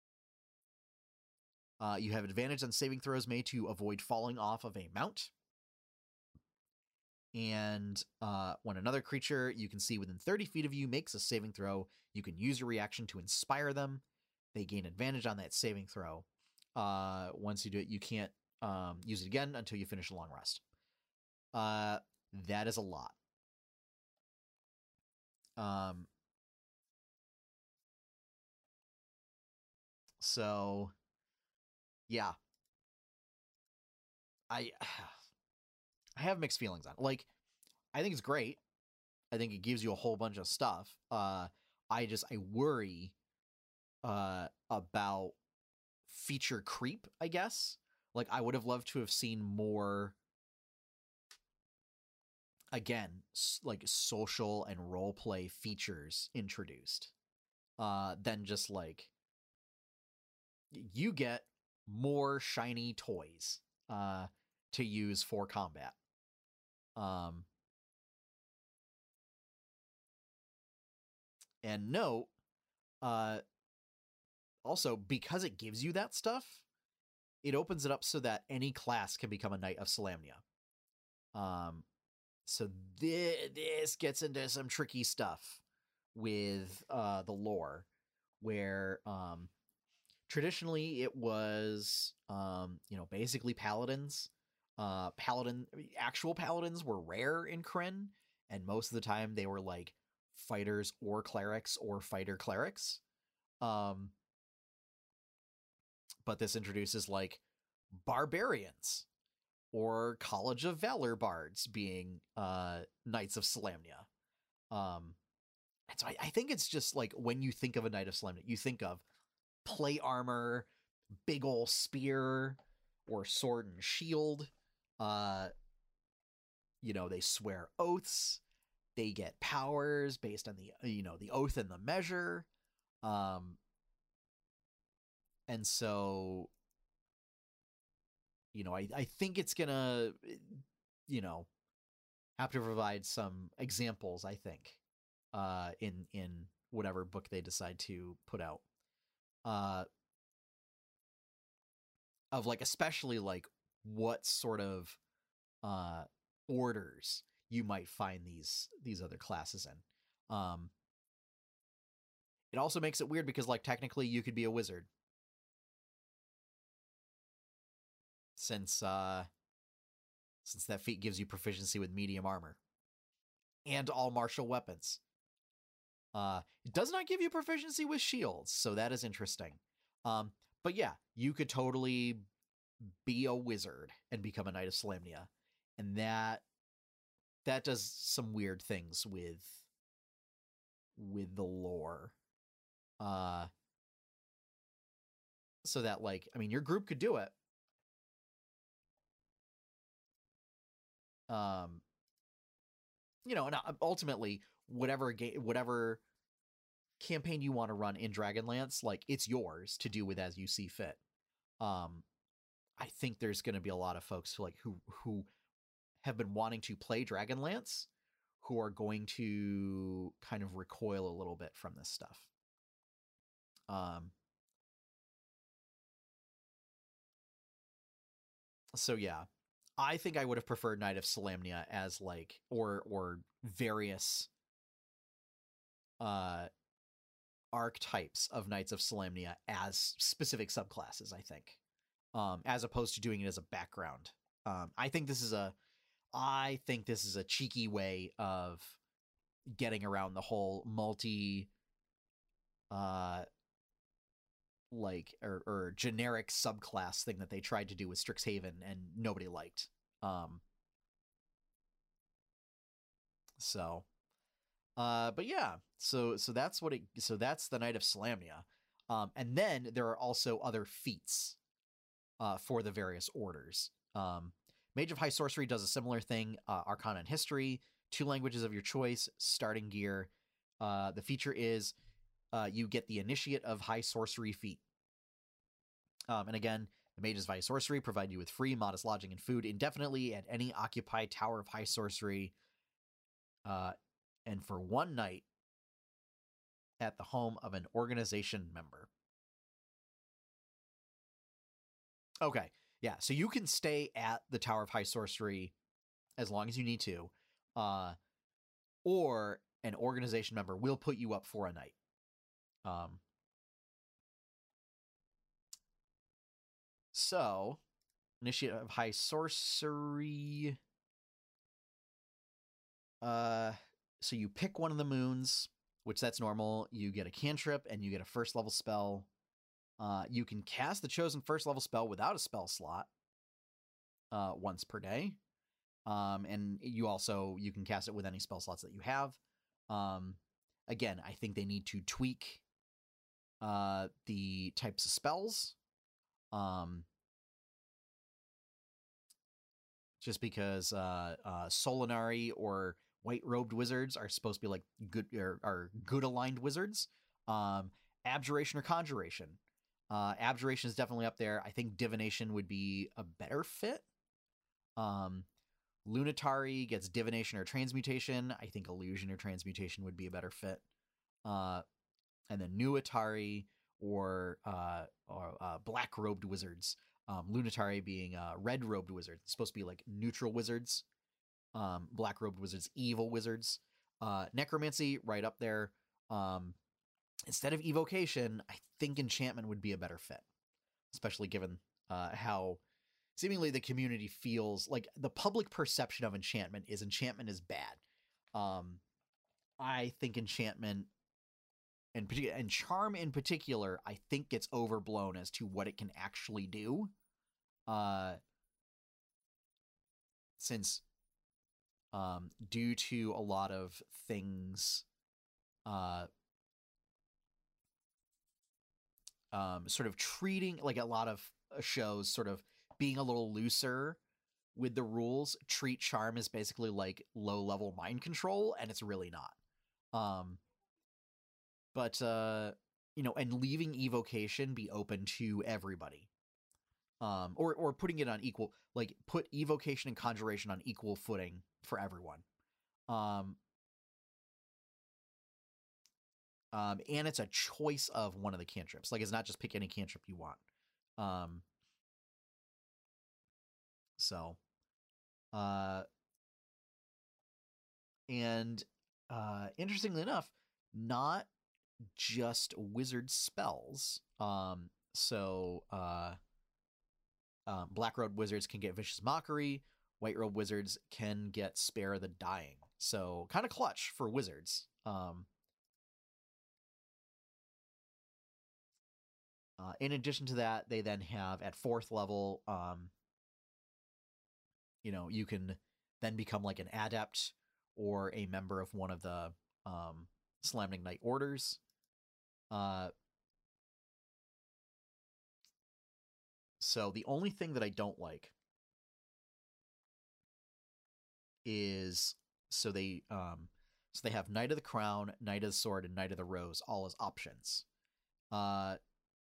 Uh, you have advantage on saving throws made to avoid falling off of a mount. And uh, when another creature you can see within thirty feet of you makes a saving throw, you can use your reaction to inspire them. They gain advantage on that saving throw. Uh, once you do it, you can't um, use it again until you finish a long rest. Uh, that is a lot. Um, so, yeah. I I have mixed feelings on it. Like, I think it's great. I think it gives you a whole bunch of stuff. Uh, I just, I worry uh, about feature creep, I guess. Like, I would have loved to have seen more, again, s- like social and role play features introduced, uh, than just like, you get more shiny toys uh, to use for combat. Um, and note, uh, also, because it gives you that stuff, it opens it up so that any class can become a Knight of Solamnia. Um, so th- this gets into some tricky stuff with uh, the lore, where um, traditionally it was, um, you know, basically paladins. Uh, paladin, actual paladins were rare in Krynn, and most of the time they were like fighters or clerics or fighter clerics. Um, but this introduces like barbarians or College of Valor bards being uh, Knights of Solamnia. Um, and so I, I think it's just like, when you think of a Knight of Solamnia, you think of plate armor, big ol' spear, or sword and shield. Uh, you know, they swear oaths. They get powers based on the, you know, the oath and the measure. Um, and so, you know, I, I think it's gonna, you know, have to provide some examples, I think, uh, in in whatever book they decide to put out, uh, of like, especially like what sort of uh, orders you might find these these other classes in. Um, it also makes it weird because, like, technically you could be a wizard, since uh, since that feat gives you proficiency with medium armor and all martial weapons. Uh, it does not give you proficiency with shields, so that is interesting. Um, but yeah, you could totally be a wizard and become a Knight of Solamnia, and that that does some weird things with with the lore. Uh, so that, like, I mean, your group could do it. Um, you know, and ultimately, whatever game, whatever campaign you want to run in Dragonlance, like, it's yours to do with as you see fit. Um, I think there's going to be a lot of folks who, like, who who have been wanting to play Dragonlance, who are going to kind of recoil a little bit from this stuff. Um, so yeah, I think I would have preferred Knight of Solamnia as like, or or various uh archetypes of Knights of Solamnia as specific subclasses, I think, um, as opposed to doing it as a background. Um, I think this is a, I think this is a cheeky way of getting around the whole multi, uh, like, or, or generic subclass thing that they tried to do with Strixhaven and nobody liked. Um, so, uh, but yeah, so so that's what it. So that's the Knight of Solamnia, um, and then there are also other feats uh, for the various orders. Um, Mage of High Sorcery does a similar thing. Uh, Arcana and History, two languages of your choice, starting gear. Uh, the feature is uh, you get the Initiate of High Sorcery feat. Um, and again, the Mages of High Sorcery provide you with free, modest lodging and food indefinitely at any occupied Tower of High Sorcery, uh, and for one night at the home of an organization member. Okay, yeah, so you can stay at the Tower of High Sorcery as long as you need to, uh, or an organization member will put you up for a night. Um, so, Initiate of High Sorcery. Uh, so you pick one of the moons, which that's normal. You get a cantrip and you get a first level spell. Uh, you can cast the chosen first level spell without a spell slot uh, once per day. Um, and you also, you can cast it with any spell slots that you have. Um, again, I think they need to tweak uh, the types of spells. Um, just because uh, uh, Solinari or white robed wizards are supposed to be like good are, are good aligned wizards. Um, Abjuration or Conjuration. Uh, Abjuration is definitely up there. I think Divination would be a better fit. Um, Lunatari gets Divination or Transmutation. I think Illusion or Transmutation would be a better fit. Uh, and then Nuatari or uh, or uh, black robed wizards. Um, Lunatari being uh, red robed wizards. It's supposed to be like neutral wizards. Um, black robed wizards, evil wizards. Uh, Necromancy right up there. Um, instead of Evocation, I think Enchantment would be a better fit, especially given uh, how seemingly the community feels. Like the public perception of Enchantment is Enchantment is bad. Um, I think Enchantment and and Charm in particular, I think gets overblown as to what it can actually do. Uh, since um, due to a lot of things, uh, um, sort of treating like a lot of shows, sort of being a little looser with the rules, treat Charm as basically like low level mind control, and it's really not. Um, but uh, you know, and leaving Evocation be open to everybody. Um, or or putting it on equal, like put Evocation and Conjuration on equal footing for everyone. Um, um, and it's a choice of one of the cantrips. Like it's not just pick any cantrip you want. Um, so, uh, and uh, interestingly enough, not just wizard spells. Um, so, uh, um, black robed wizards can get Vicious Mockery. White robed wizards can get Spare the Dying. So kind of clutch for wizards. Um, uh, in addition to that, they then have at fourth level, um, you know, you can then become like an adept or a member of one of the um, Solamnic Knight orders. Uh, so the only thing that I don't like is so they um, so they have Knight of the Crown, Knight of the Sword, and Knight of the Rose all as options. Uh,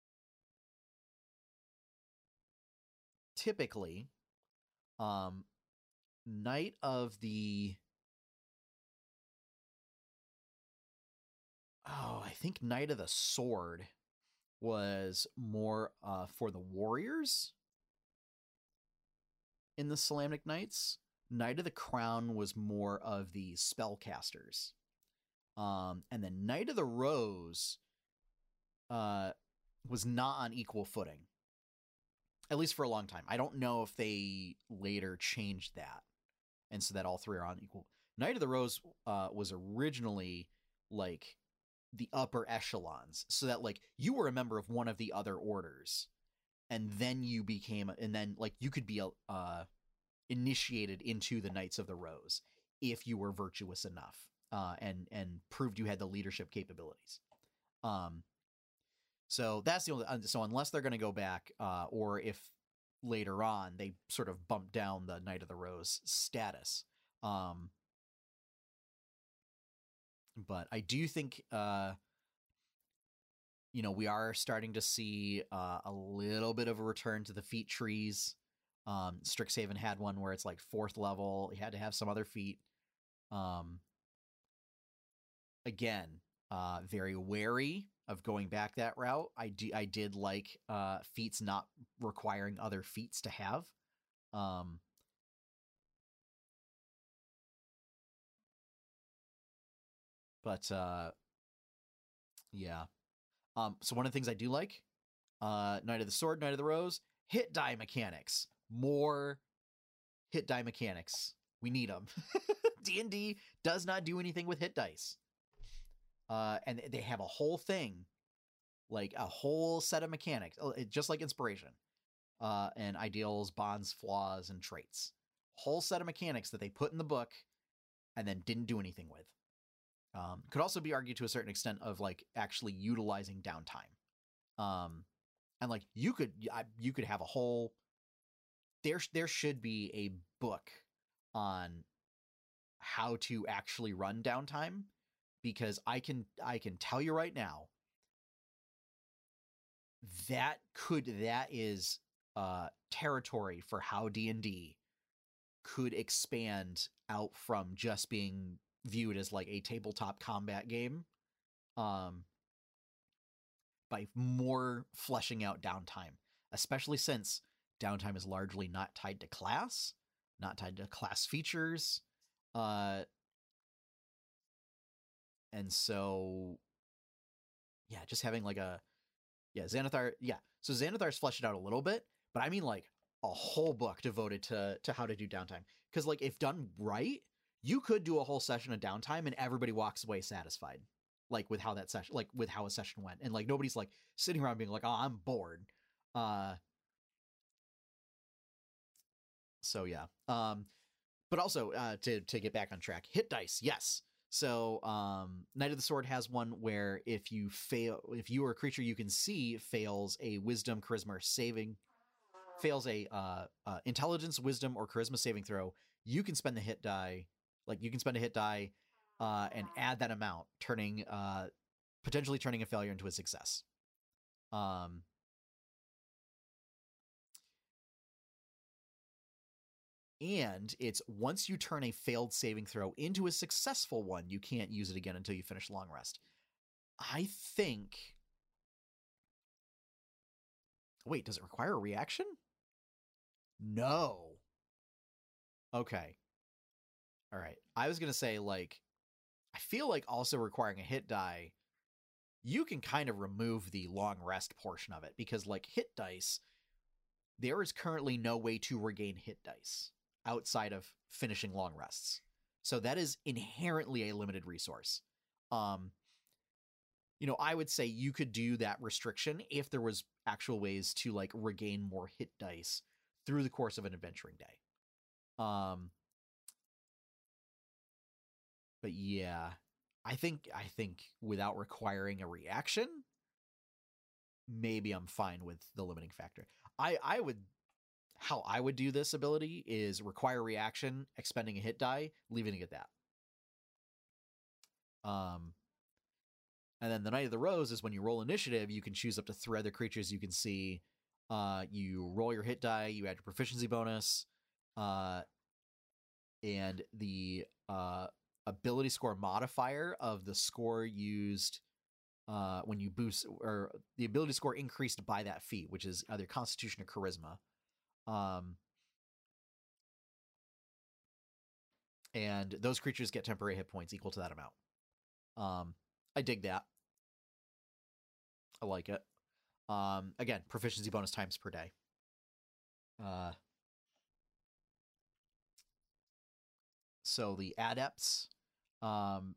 typically, um, Knight of the oh, I think Knight of the Sword was more uh, for the warriors in the Solamnic Knights. Knight of the Crown was more of the spellcasters. Um, and then Knight of the Rose uh, was not on equal footing, at least for a long time. I don't know if they later changed that, and so that all three are on equal. Knight of the Rose uh, was originally like the upper echelons, so that like you were a member of one of the other orders, and then you became, and then like you could be uh, initiated into the Knights of the Rose if you were virtuous enough uh, and and proved you had the leadership capabilities. Um, so that's the only. So unless they're going to go back, uh, or if later on they sort of bump down the Knight of the Rose status. Um, but I do think, uh, you know, we are starting to see uh, a little bit of a return to the feat trees. Um, Strixhaven had one where it's like fourth level. You had to have some other feat. Um, again, uh, very wary of going back that route. I do, I did like uh, feats not requiring other feats to have. Um, but uh, yeah. Um, so one of the things I do like, uh, Knight of the Sword, Knight of the Rose, hit die mechanics. More hit die mechanics. We need them. D and D does not do anything with hit dice. Uh, and they have a whole thing, like a whole set of mechanics, just like Inspiration, uh, and ideals, bonds, flaws, and traits. Whole set of mechanics that they put in the book and then didn't do anything with. Um, could also be argued to a certain extent of like actually utilizing downtime. Um, And like you could you could have a whole there there should be a book on how to actually run downtime, because I can I can tell you right now that could that is uh territory for how D and D could expand out from just being viewed as like a tabletop combat game, um by more fleshing out downtime, especially since downtime is largely not tied to class, not tied to class features. Uh, and so, yeah, just having like a, yeah, Xanathar, yeah. So Xanathar's fleshed it out a little bit, but I mean like a whole book devoted to to how to do downtime. Because like if done right, you could do a whole session of downtime and everybody walks away satisfied, like with how that session, like with how a session went, and like nobody's like sitting around being like, "Oh, I'm bored." Uh, so yeah. Um, but also uh, to to get back on track, hit dice, yes. So um, Knight of the Sword has one where if you fail, if you or a creature you can see fails a Wisdom, Charisma, or saving, fails a uh, uh, Intelligence, Wisdom, or Charisma saving throw, you can spend the hit die, like you can spend a hit die uh, and add that amount, turning uh, potentially turning a failure into a success. Um, and it's once you turn a failed saving throw into a successful one, you can't use it again until you finish long rest. I think. Wait, does it require a reaction? No. Okay. All right. I was going to say, like, I feel like also requiring a hit die, you can kind of remove the long rest portion of it, because, like, hit dice, there is currently no way to regain hit dice outside of finishing long rests. So that is inherently a limited resource. Um, you know, I would say you could do that restriction if there was actual ways to like regain more hit dice through the course of an adventuring day. Um, but yeah, I think I think without requiring a reaction, maybe I'm fine with the limiting factor. I I would how I would do this ability is require reaction, expending a hit die, leaving it at that. Um, and then the Knight of the Rose is when you roll initiative, you can choose up to three other creatures you can see. Uh, you roll your hit die, you add your proficiency bonus, uh, and the uh, ability score modifier of the score used uh, when you boost, or the ability score increased by that feat, which is either Constitution or Charisma. Um, and those creatures get temporary hit points equal to that amount. Um, I dig that. I like it. Um, again, proficiency bonus times per day. Uh, so the adepts um,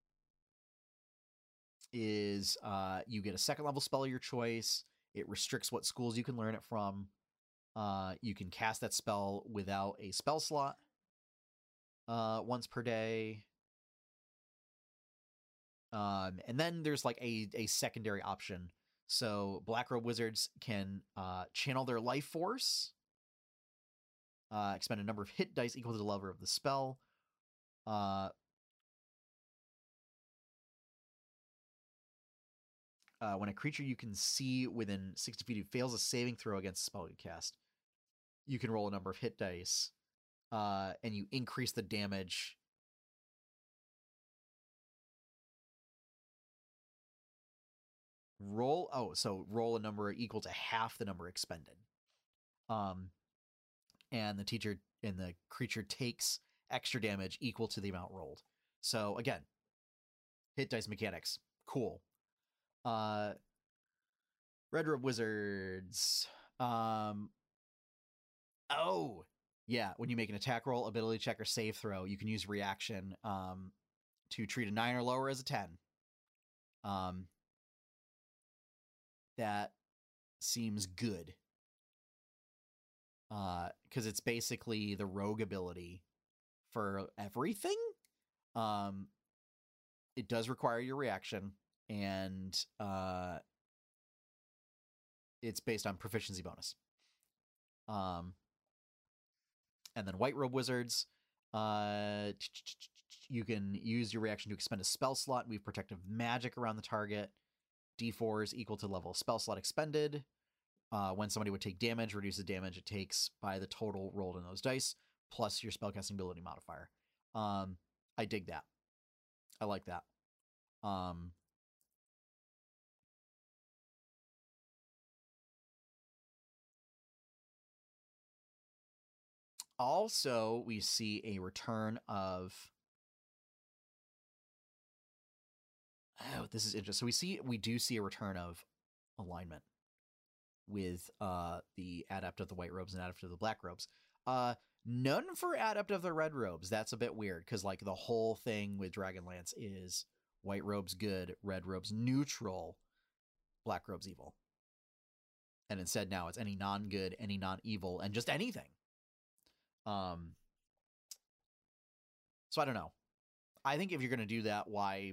is uh, you get a second level spell of your choice. It restricts what schools you can learn it from. Uh, you can cast that spell without a spell slot uh, once per day. Um, and then there's like a, a secondary option. So Black Robe Wizards can uh, channel their life force, uh, expend a number of hit dice equal to the level of the spell. Uh, uh, when a creature you can see within sixty feet fails a saving throw against a spell you cast, you can roll a number of hit dice, uh, and you increase the damage. Roll oh, so roll a number equal to half the number expended. Um, and the teacher and the creature takes extra damage equal to the amount rolled. So again, hit dice mechanics, cool. Uh, Red Robe Wizards. Um, oh, yeah. When you make an attack roll, ability check, or save throw, you can use reaction um, to treat a nine or lower as a ten. Um, that seems good. Because uh, it's basically the rogue ability for everything. Um, it does require your reaction, and uh, it's based on proficiency bonus. Um, and then White Robe Wizards, uh, you can use your reaction to expend a spell slot. We have protective magic around the target. D four is equal to level of spell slot expended. Uh, when somebody would take damage, reduce the damage it takes by the total rolled in those dice, plus your spellcasting ability modifier. Um, I dig that. I like that. Um, also, we see a return of... Oh, this is interesting. So we see we do see a return of alignment with uh, the Adept of the White Robes and Adept of the Black Robes. Uh, none for Adept of the Red Robes. That's a bit weird, because like the whole thing with Dragonlance is White Robes good, Red Robes neutral, Black Robes evil. And instead now it's any non-good, any non-evil, and just anything. Um. So I don't know. I think if you're going to do that, why...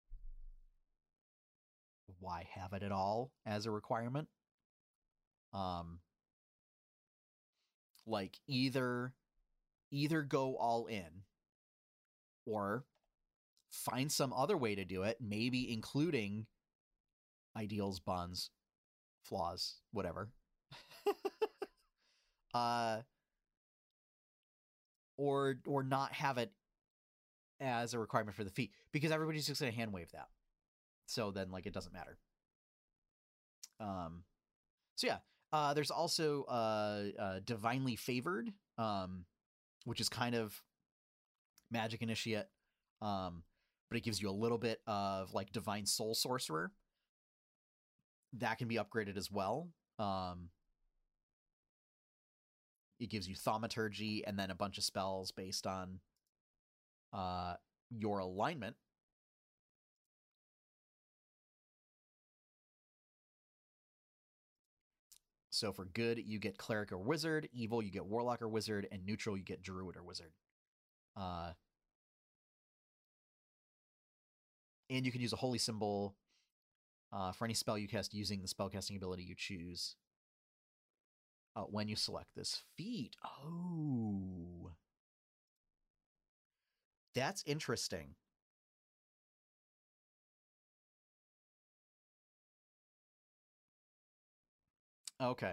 why have it at all as a requirement? Um, like either either go all in or find some other way to do it, maybe including ideals, bonds, flaws, whatever. uh, or or not have it as a requirement for the feat, because everybody's just going to hand wave that. So then, like, it doesn't matter. Um, so yeah, uh, there's also uh, uh, Divinely Favored, um, which is kind of Magic Initiate, um, but it gives you a little bit of like Divine Soul Sorcerer. That can be upgraded as well. Um, it gives you Thaumaturgy and then a bunch of spells based on uh, your alignment. So for good, you get Cleric or Wizard. Evil, you get Warlock or Wizard. And neutral, you get Druid or Wizard. Uh, and you can use a Holy Symbol uh, for any spell you cast using the spellcasting ability you choose uh, when you select this feat. Oh. That's interesting. Okay.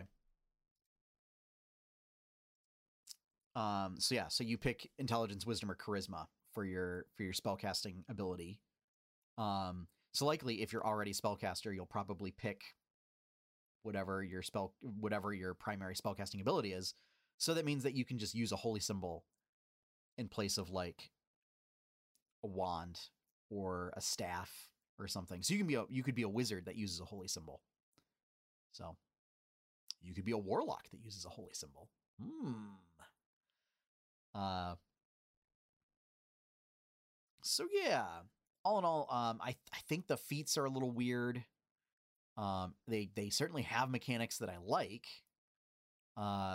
Um, so yeah, so you pick Intelligence, Wisdom, or Charisma for your for your spellcasting ability. Um, so likely, if you're already a spellcaster, you'll probably pick whatever your spell, whatever your primary spellcasting ability is. So that means that you can just use a holy symbol in place of like a wand or a staff or something. So you can be a you could be a wizard that uses a holy symbol. So you could be a warlock that uses a holy symbol. Hmm. Uh. So yeah, all in all, um, I I think the feats are a little weird. Um, they they certainly have mechanics that I like. Uh,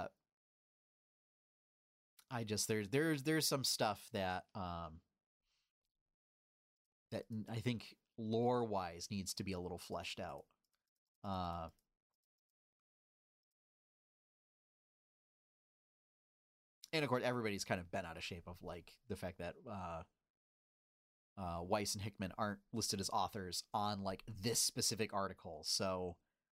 I just there's there's there's some stuff that um that I think lore wise needs to be a little fleshed out. Uh, and of course, everybody's kind of bent out of shape of like the fact that uh, uh, Weiss and Hickman aren't listed as authors on like this specific article. So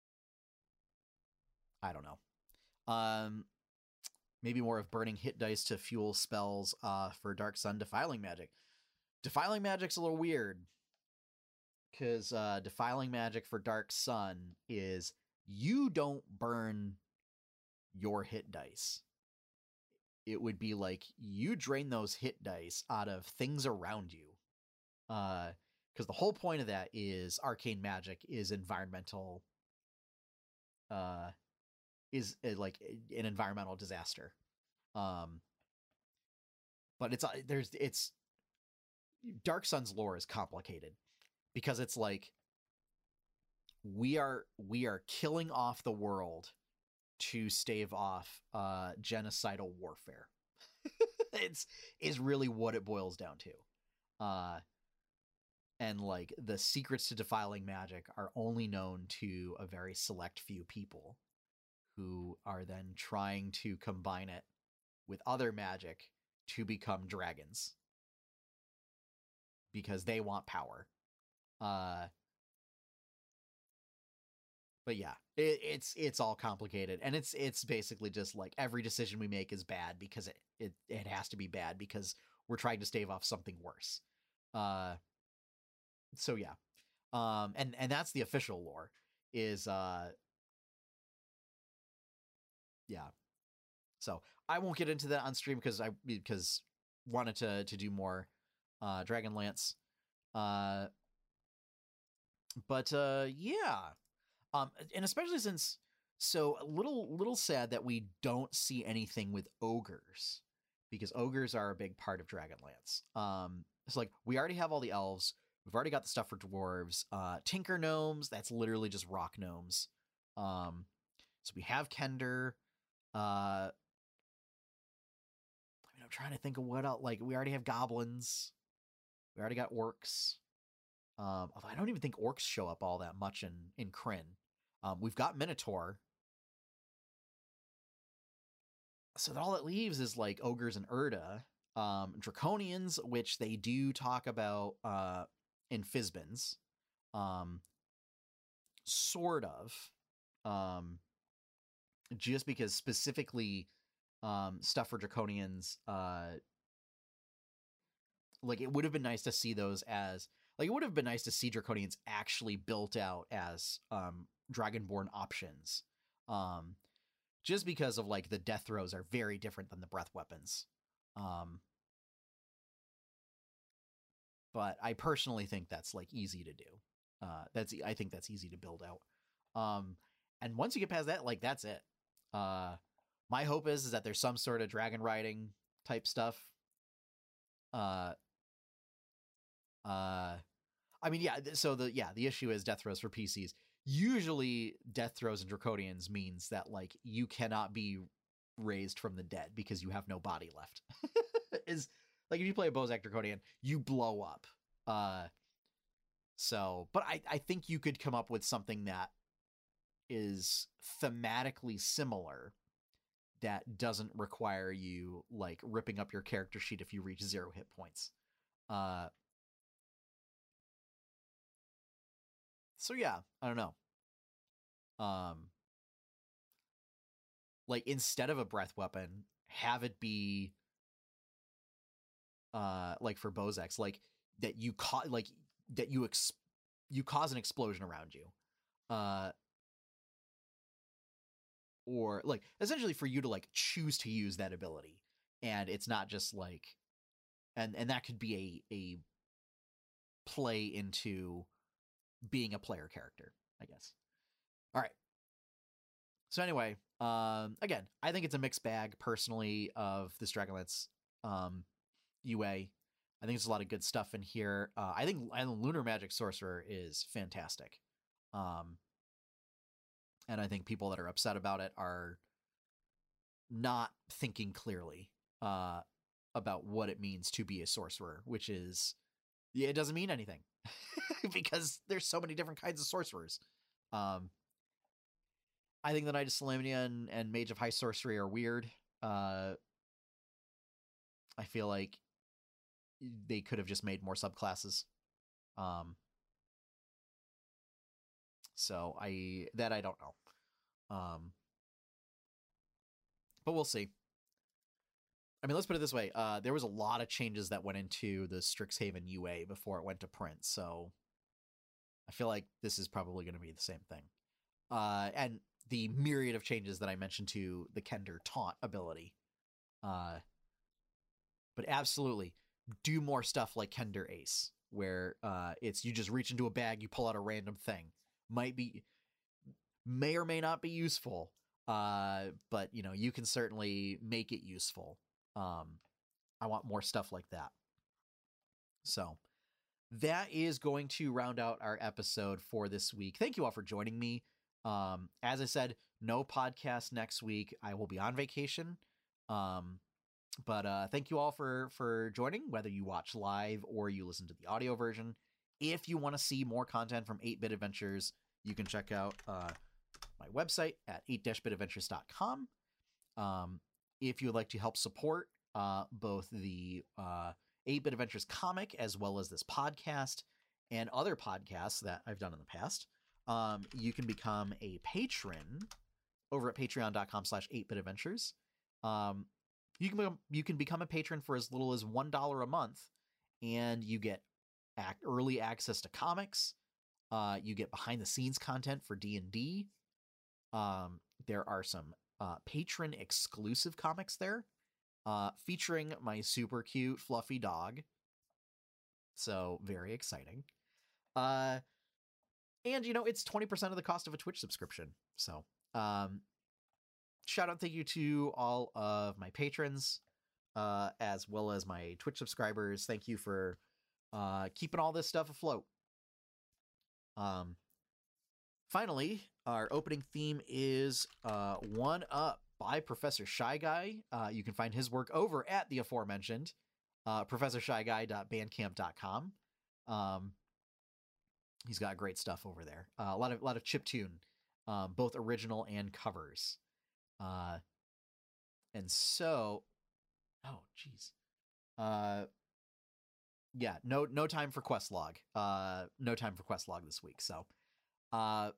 I don't know. Um, maybe more of burning hit dice to fuel spells uh, for Dark Sun Defiling Magic. Defiling Magic's a little weird because uh, Defiling Magic for Dark Sun is you don't burn your hit dice. It would be like you drain those hit dice out of things around you. Uh, because the whole point of that is arcane magic is environmental, uh, is uh, like an environmental disaster. Um, but it's uh, there's it's Dark Sun's lore is complicated because it's like we are we are killing off the world to stave off uh, genocidal warfare. it's is really what it boils down to. Uh, and like the secrets to defiling magic are only known to a very select few people who are then trying to combine it with other magic to become dragons because they want power. Uh, but yeah, it, it's it's all complicated, and it's it's basically just like every decision we make is bad because it it, it has to be bad because we're trying to stave off something worse. Uh, so yeah, um, and and that's the official lore. Is uh, yeah. So I won't get into that on stream because I because wanted to to do more uh, Dragonlance. Uh, but uh, yeah, um, and especially since so a little little sad that we don't see anything with ogres because ogres are a big part of Dragonlance. Um, it's like we already have all the elves. We've already got the stuff for dwarves. Uh, Tinker gnomes, that's literally just rock gnomes. Um, so we have Kender. Uh, I mean, I'm trying to think of what else. Like we already have goblins. We already got orcs. Um, although I don't even think orcs show up all that much in in Krynn. Um, we've got Minotaur. So all it leaves is like ogres and Urda. Um, Draconians, which they do talk about uh, in Fizbins. Um, sort of. Um, just because specifically um, stuff for Draconians, uh, like it would have been nice to see those as like it would have been nice to see Draconians actually built out as um, Dragonborn options. Um, just because of like the death throws are very different than the breath weapons. Um, but I personally think that's like easy to do. Uh, that's I think that's easy to build out. Um, and once you get past that, like that's it. Uh, my hope is is that there's some sort of dragon riding type stuff. Uh, uh, I mean, yeah. So the yeah the issue is death throws for P Cs. Usually, death throws in Draconians means that like you cannot be raised from the dead because you have no body left. Is like if you play a Bozak Draconian, you blow up. Uh, so, but I I think you could come up with something that is thematically similar that doesn't require you like ripping up your character sheet if you reach zero hit points. Uh, so yeah, I don't know. Um, like instead of a breath weapon, have it be uh like for Bozaks, like that you caught like that you ex- you cause an explosion around you. Uh or like essentially for you to like choose to use that ability. And it's not just like and and that could be a a play into being a player character, I guess. All right. So anyway, um, again, I think it's a mixed bag personally of this Dragonlance um, U A. I think there's a lot of good stuff in here. Uh, I think and Lunar Magic Sorcerer is fantastic. Um, and I think people that are upset about it are not thinking clearly uh, about what it means to be a sorcerer, which is, yeah, it doesn't mean anything because there's so many different kinds of sorcerers. Um, I think the Knight of Solamnia and, and Mage of High Sorcery are weird. Uh, I feel like they could have just made more subclasses. Um, so I that I don't know. Um, but we'll see. I mean, let's put it this way. Uh, there was a lot of changes that went into the Strixhaven U A before it went to print. So I feel like this is probably going to be the same thing. Uh, and the myriad of changes that I mentioned to the Kender taunt ability. Uh, but absolutely do more stuff like Kender Ace, where uh, it's you just reach into a bag, you pull out a random thing. Might be, may or may not be useful, uh, but you know you can certainly make it useful. Um, I want more stuff like that. So that is going to round out our episode for this week. Thank you all for joining me. Um, as I said, no podcast next week. I will be on vacation. Um, but uh, thank you all for for joining, whether you watch live or you listen to the audio version. If you want to see more content from eight bit Adventures, you can check out uh, my website at eight bit adventures dot com. Um, if you would like to help support uh, both the uh, eight bit Adventures comic as well as this podcast and other podcasts that I've done in the past, um, you can become a patron over at patreon dot com slash eight bit adventures. Um, you can become, you can become a patron for as little as one dollar a month, and you get act, early access to comics. Uh, you get behind the scenes content for D and D. Um, there are some uh, patron exclusive comics there, uh, featuring my super cute fluffy dog. So very exciting. Uh, and you know, it's twenty percent of the cost of a Twitch subscription. So, um, shout out, thank you to all of my patrons, uh, as well as my Twitch subscribers. Thank you for uh, keeping all this stuff afloat. Um, finally, our opening theme is uh, One Up by Professor Shy Guy. Uh, you can find his work over at the aforementioned uh, professor shy guy dot bandcamp dot com. Um, he's got great stuff over there. Uh, a lot of a lot of chiptune, um, both original and covers. Uh, and so, oh geez, uh, yeah, no no time for Questlog. Uh, no time for Questlog this week. So, uh,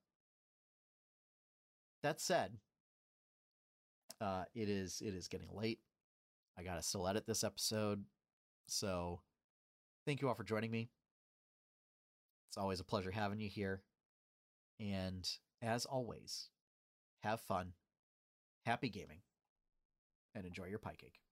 that said, uh, it is it is getting late. I gotta still edit this episode. So, thank you all for joining me. It's always a pleasure having you here. And as always, have fun, happy gaming, and enjoy your pie cake.